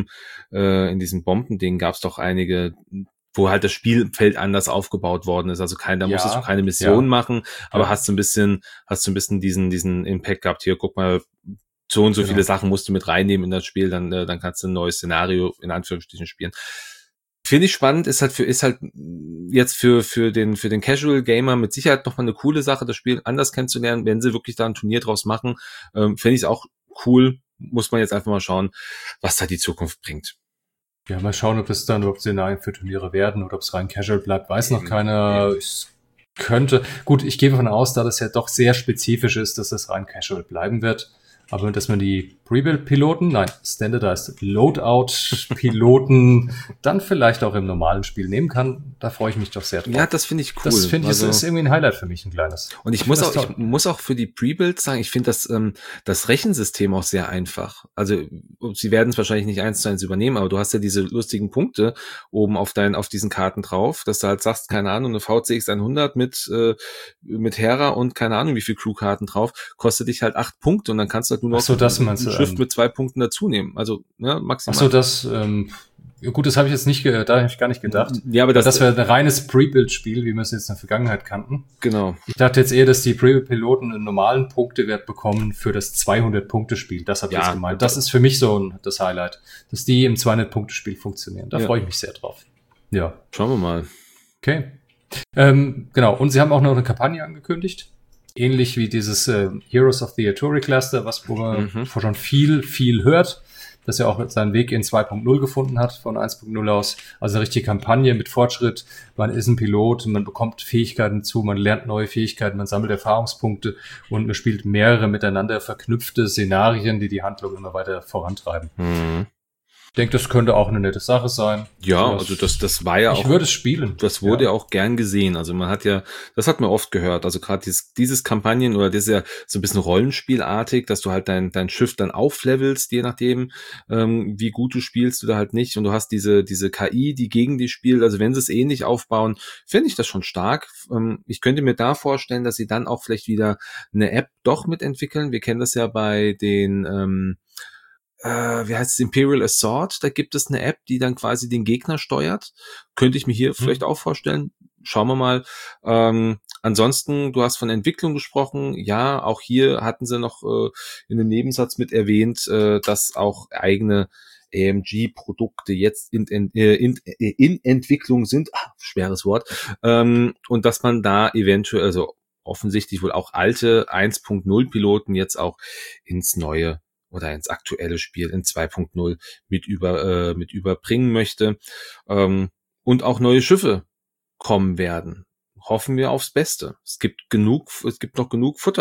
Bombending gab es doch einige, wo halt das Spielfeld anders aufgebaut worden ist. Also musstest du keine Mission machen, aber hast du ein bisschen diesen Impact gehabt. Hier, guck mal, so und so viele Sachen musst du mit reinnehmen in das Spiel, dann kannst du ein neues Szenario in Anführungsstrichen spielen. Finde ich spannend, ist halt jetzt für den Casual Gamer mit Sicherheit nochmal eine coole Sache, das Spiel anders kennenzulernen, wenn sie wirklich da ein Turnier draus machen. Finde ich es auch cool, muss man jetzt einfach mal schauen, was da die Zukunft bringt. Ja, mal schauen, ob das dann überhaupt Szenarien für Turniere werden oder ob es rein Casual bleibt, weiß noch keiner. Es könnte, gut, ich gehe davon aus, da das ja doch sehr spezifisch ist, dass es rein Casual bleiben wird. Aber dass man die Pre-Build-Piloten, Standardized Loadout-Piloten dann vielleicht auch im normalen Spiel nehmen kann, da freue ich mich doch sehr drauf. Ja, das finde ich cool. Das finde ich, das ist irgendwie ein Highlight für mich, ein kleines. Und ich muss auch für die Pre-Builds sagen, ich finde das Rechensystem auch sehr einfach. Also, sie werden es wahrscheinlich nicht 1:1 übernehmen, aber du hast ja diese lustigen Punkte oben auf diesen Karten drauf, dass du halt sagst, keine Ahnung, eine VCX 100 mit Hera und keine Ahnung, wie viel Crew-Karten drauf, kostet dich halt 8 Punkte und dann kannst du halt nur noch ein Schiff mit 2 Punkten dazu nehmen. Also, ja, maximal. Gut, das habe ich jetzt nicht, da habe ich gar nicht gedacht. Ja, aber das wäre ein reines Pre-Build-Spiel, wie wir es jetzt in der Vergangenheit kannten. Genau. Ich dachte jetzt eher, dass die Pre-Build-Piloten einen normalen Punktewert bekommen für das 200-Punkte-Spiel. Das habe ich jetzt gemeint. Das ist für mich so das Highlight, dass die im 200-Punkte-Spiel funktionieren. Da freue ich mich sehr drauf. Ja. Schauen wir mal. Okay. Genau. Und sie haben auch noch eine Kampagne angekündigt. Ähnlich wie dieses Heroes of the Artillery Cluster, wo man schon viel hört, das ja auch seinen Weg in 2.0 gefunden hat, von 1.0 aus. Also eine richtige Kampagne mit Fortschritt. Man ist ein Pilot, man bekommt Fähigkeiten zu, man lernt neue Fähigkeiten, man sammelt Erfahrungspunkte und man spielt mehrere miteinander verknüpfte Szenarien, die Handlung immer weiter vorantreiben. Ich denke, das könnte auch eine nette Sache sein. Ja, also das war ja auch. Ich würde es spielen. Das wurde ja auch gern gesehen. Also man hat ja, das hat man oft gehört. Also gerade dieses Kampagnen oder das ist ja so ein bisschen Rollenspielartig, dass du halt dein Schiff dann auflevelst, je nachdem, wie gut du spielst oder halt nicht. Und du hast diese KI, die gegen dich spielt. Also wenn sie es ähnlich aufbauen, finde ich das schon stark. Ich könnte mir da vorstellen, dass sie dann auch vielleicht wieder eine App doch mitentwickeln. Wir kennen das ja bei den wie heißt es, Imperial Assault, da gibt es eine App, die dann quasi den Gegner steuert. Könnte ich mir hier vielleicht auch vorstellen. Schauen wir mal. Ansonsten, du hast von Entwicklung gesprochen. Ja, auch hier hatten sie noch in einem Nebensatz mit erwähnt, dass auch eigene AMG-Produkte jetzt in Entwicklung sind. Schweres Wort. Und dass man da eventuell, also offensichtlich wohl auch alte 1.0 Piloten jetzt auch ins neue oder ins aktuelle Spiel in 2.0 mit überbringen möchte, und auch neue Schiffe kommen werden. Hoffen wir aufs Beste. Es gibt noch genug Futter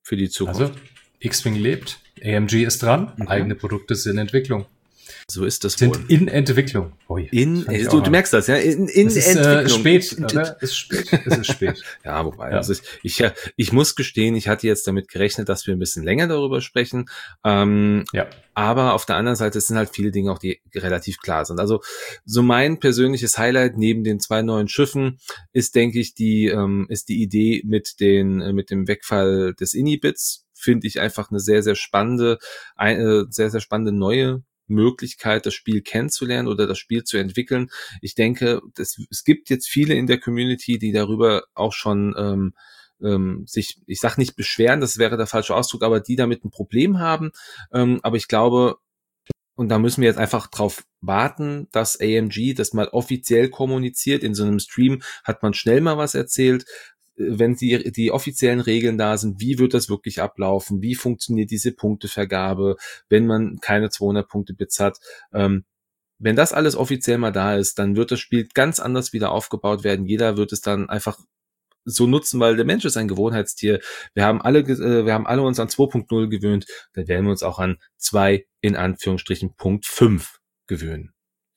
für die Zukunft. Also, X-Wing lebt, AMG ist dran, eigene Produkte sind in Entwicklung. So ist das wohl. Sind in Entwicklung. Ui, du merkst das, ja? In es ist, Entwicklung. Spät, aber es ist spät. Es ist spät. Ja, wobei, ja. Also ich muss gestehen, ich hatte jetzt damit gerechnet, dass wir ein bisschen länger darüber sprechen. Ja. Aber auf der anderen Seite sind halt viele Dinge auch, die relativ klar sind. Also so mein persönliches Highlight neben den 2 neuen Schiffen ist, denke ich, die Idee mit dem Wegfall des Inhibits. Finde ich einfach eine sehr, sehr spannende neue Möglichkeit, das Spiel kennenzulernen oder das Spiel zu entwickeln. Ich denke, es gibt jetzt viele in der Community, die darüber auch schon sich, ich sag nicht beschweren, das wäre der falsche Ausdruck, aber die damit ein Problem haben. Aber ich glaube, und da müssen wir jetzt einfach drauf warten, dass AMG das mal offiziell kommuniziert. In so einem Stream hat man schnell mal was erzählt. Wenn die offiziellen Regeln da sind, wie wird das wirklich ablaufen? Wie funktioniert diese Punktevergabe, wenn man keine 200 Punkte Bits hat? Wenn das alles offiziell mal da ist, dann wird das Spiel ganz anders wieder aufgebaut werden. Jeder wird es dann einfach so nutzen, weil der Mensch ist ein Gewohnheitstier. Wir haben alle uns an 2.0 gewöhnt, dann werden wir uns auch an 2 in Anführungsstrichen Punkt 5 gewöhnen.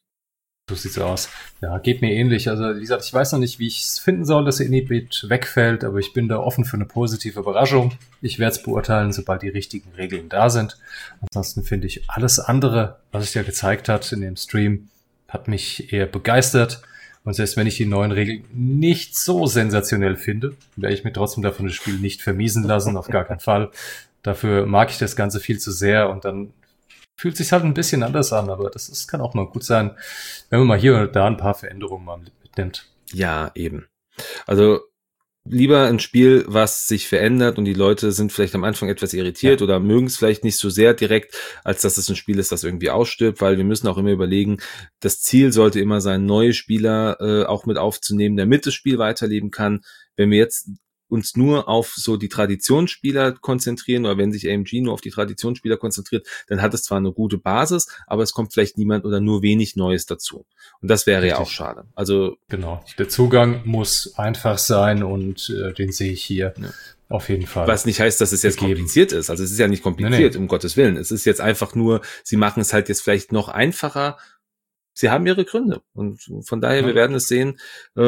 So sieht's aus. Ja, geht mir ähnlich. Also wie gesagt, ich weiß noch nicht, wie ich es finden soll, dass der Inhibit wegfällt, aber ich bin da offen für eine positive Überraschung. Ich werde es beurteilen, sobald die richtigen Regeln da sind. Ansonsten finde ich alles andere, was es ja gezeigt hat in dem Stream, hat mich eher begeistert. Und selbst wenn ich die neuen Regeln nicht so sensationell finde, werde ich mir trotzdem davon das Spiel nicht vermiesen lassen, auf gar keinen Fall. Dafür mag ich das Ganze viel zu sehr und dann fühlt sich halt ein bisschen anders an, aber das kann auch mal gut sein, wenn man mal hier oder da ein paar Veränderungen mal mitnimmt. Ja, eben. Also lieber ein Spiel, was sich verändert und die Leute sind vielleicht am Anfang etwas irritiert oder mögen es vielleicht nicht so sehr direkt, als dass es ein Spiel ist, das irgendwie ausstirbt, weil wir müssen auch immer überlegen, das Ziel sollte immer sein, neue Spieler auch mit aufzunehmen, damit das Spiel weiterleben kann. Wenn wir jetzt uns nur auf so die Traditionsspieler konzentrieren oder wenn sich AMG nur auf die Traditionsspieler konzentriert, dann hat es zwar eine gute Basis, aber es kommt vielleicht niemand oder nur wenig Neues dazu. Und das wäre ja auch schade. Also genau, der Zugang muss einfach sein und den sehe ich hier auf jeden Fall. Was nicht heißt, dass es jetzt kompliziert ist. Also es ist ja nicht kompliziert, um Gottes Willen. Es ist jetzt einfach nur, sie machen es halt jetzt vielleicht noch einfacher. Sie haben ihre Gründe und von daher, wir werden es sehen.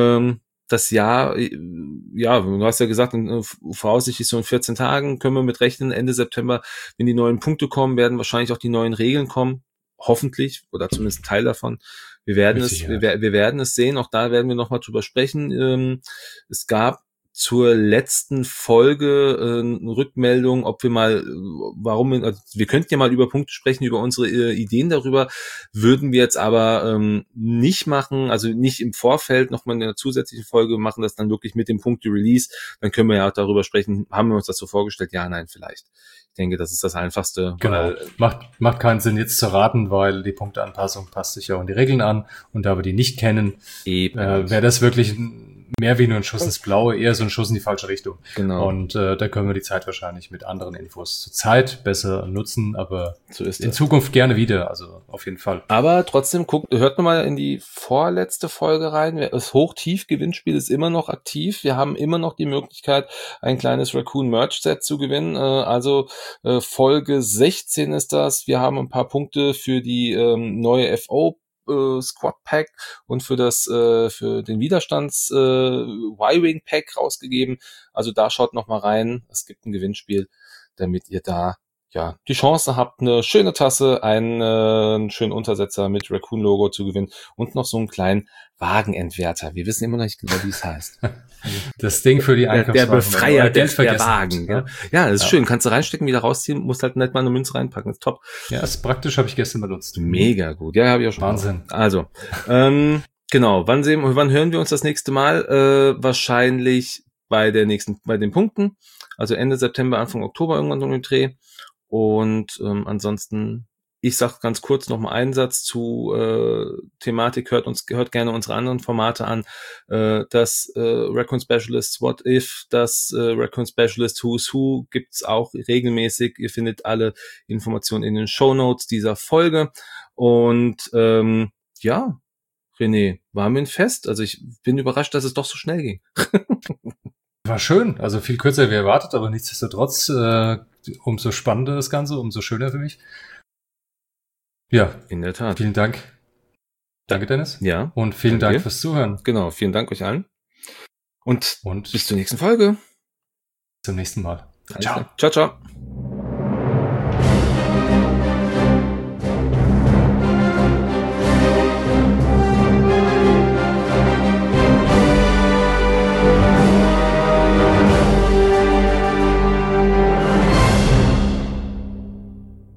Das Jahr, ja, du hast ja gesagt, voraussichtlich so in 14 Tagen können wir mit rechnen, Ende September, wenn die neuen Punkte kommen, werden wahrscheinlich auch die neuen Regeln kommen, hoffentlich, oder zumindest ein Teil davon. Wir werden wir werden es sehen, auch da werden wir nochmal drüber sprechen. Es gab zur letzten Folge eine Rückmeldung, ob wir mal, wir könnten ja mal über Punkte sprechen, über unsere Ideen darüber, würden wir jetzt aber nicht machen, also nicht im Vorfeld nochmal eine zusätzliche Folge machen, das dann wirklich mit dem Punkte-Release, dann können wir ja auch darüber sprechen, haben wir uns das so vorgestellt, ja, nein, vielleicht. Ich denke, das ist das Einfachste. Genau, macht keinen Sinn jetzt zu raten, weil die Punkteanpassung passt sich ja auch an die Regeln an und da wir die nicht kennen, wäre das wirklich mehr wie nur ein Schuss ins Blaue, eher so ein Schuss in die falsche Richtung. Genau. Und da können wir die Zeit wahrscheinlich mit anderen Infos zur Zeit besser nutzen, aber so ist in Zukunft gerne wieder, also auf jeden Fall. Aber trotzdem, hört mal in die vorletzte Folge rein. Das Hoch-Tief-Gewinnspiel ist immer noch aktiv. Wir haben immer noch die Möglichkeit, ein kleines Raccoon-Merch-Set zu gewinnen. Also Folge 16 ist das. Wir haben ein paar Punkte für die neue FO Squad Pack und für den Widerstands Y-Wing Pack rausgegeben. Also da schaut noch mal rein. Es gibt ein Gewinnspiel, damit ihr da die Chance habt, eine schöne Tasse, einen schönen Untersetzer mit Raccoon-Logo zu gewinnen und noch so einen kleinen Wagenentwerter. Wir wissen immer noch nicht genau, wie es heißt. Das Ding für die Einkaufswagen. Der Befreier der Wagen. Ja, das ist schön. Kannst du reinstecken, wieder rausziehen, musst halt nicht mal eine Münze reinpacken. Das ist top. Ja, das ist praktisch, habe ich gestern benutzt. Mega gut. Ja, habe ich auch schon. Wahnsinn. Also, genau. Wann hören wir uns das nächste Mal? Wahrscheinlich bei den Punkten. Also Ende September, Anfang Oktober irgendwann so ein Dreh. Und ansonsten, ich sag ganz kurz noch mal einen Satz zu Thematik, hört gerne unsere anderen Formate an, das Raccoon Specialist What If, das Raccoon Specialist Who's Who gibt's auch regelmäßig, ihr findet alle Informationen in den Shownotes dieser Folge und René, war mir ein Fest, also ich bin überrascht, dass es doch so schnell ging. War schön, also viel kürzer wie erwartet, aber nichtsdestotrotz umso spannender das Ganze, umso schöner für mich. Ja, in der Tat. Vielen Dank. Danke, Dennis. Ja. Und vielen Dank fürs Zuhören. Genau, vielen Dank euch allen. Und bis zur nächsten Folge. Bis zum nächsten Mal. Ciao. Ciao, ciao.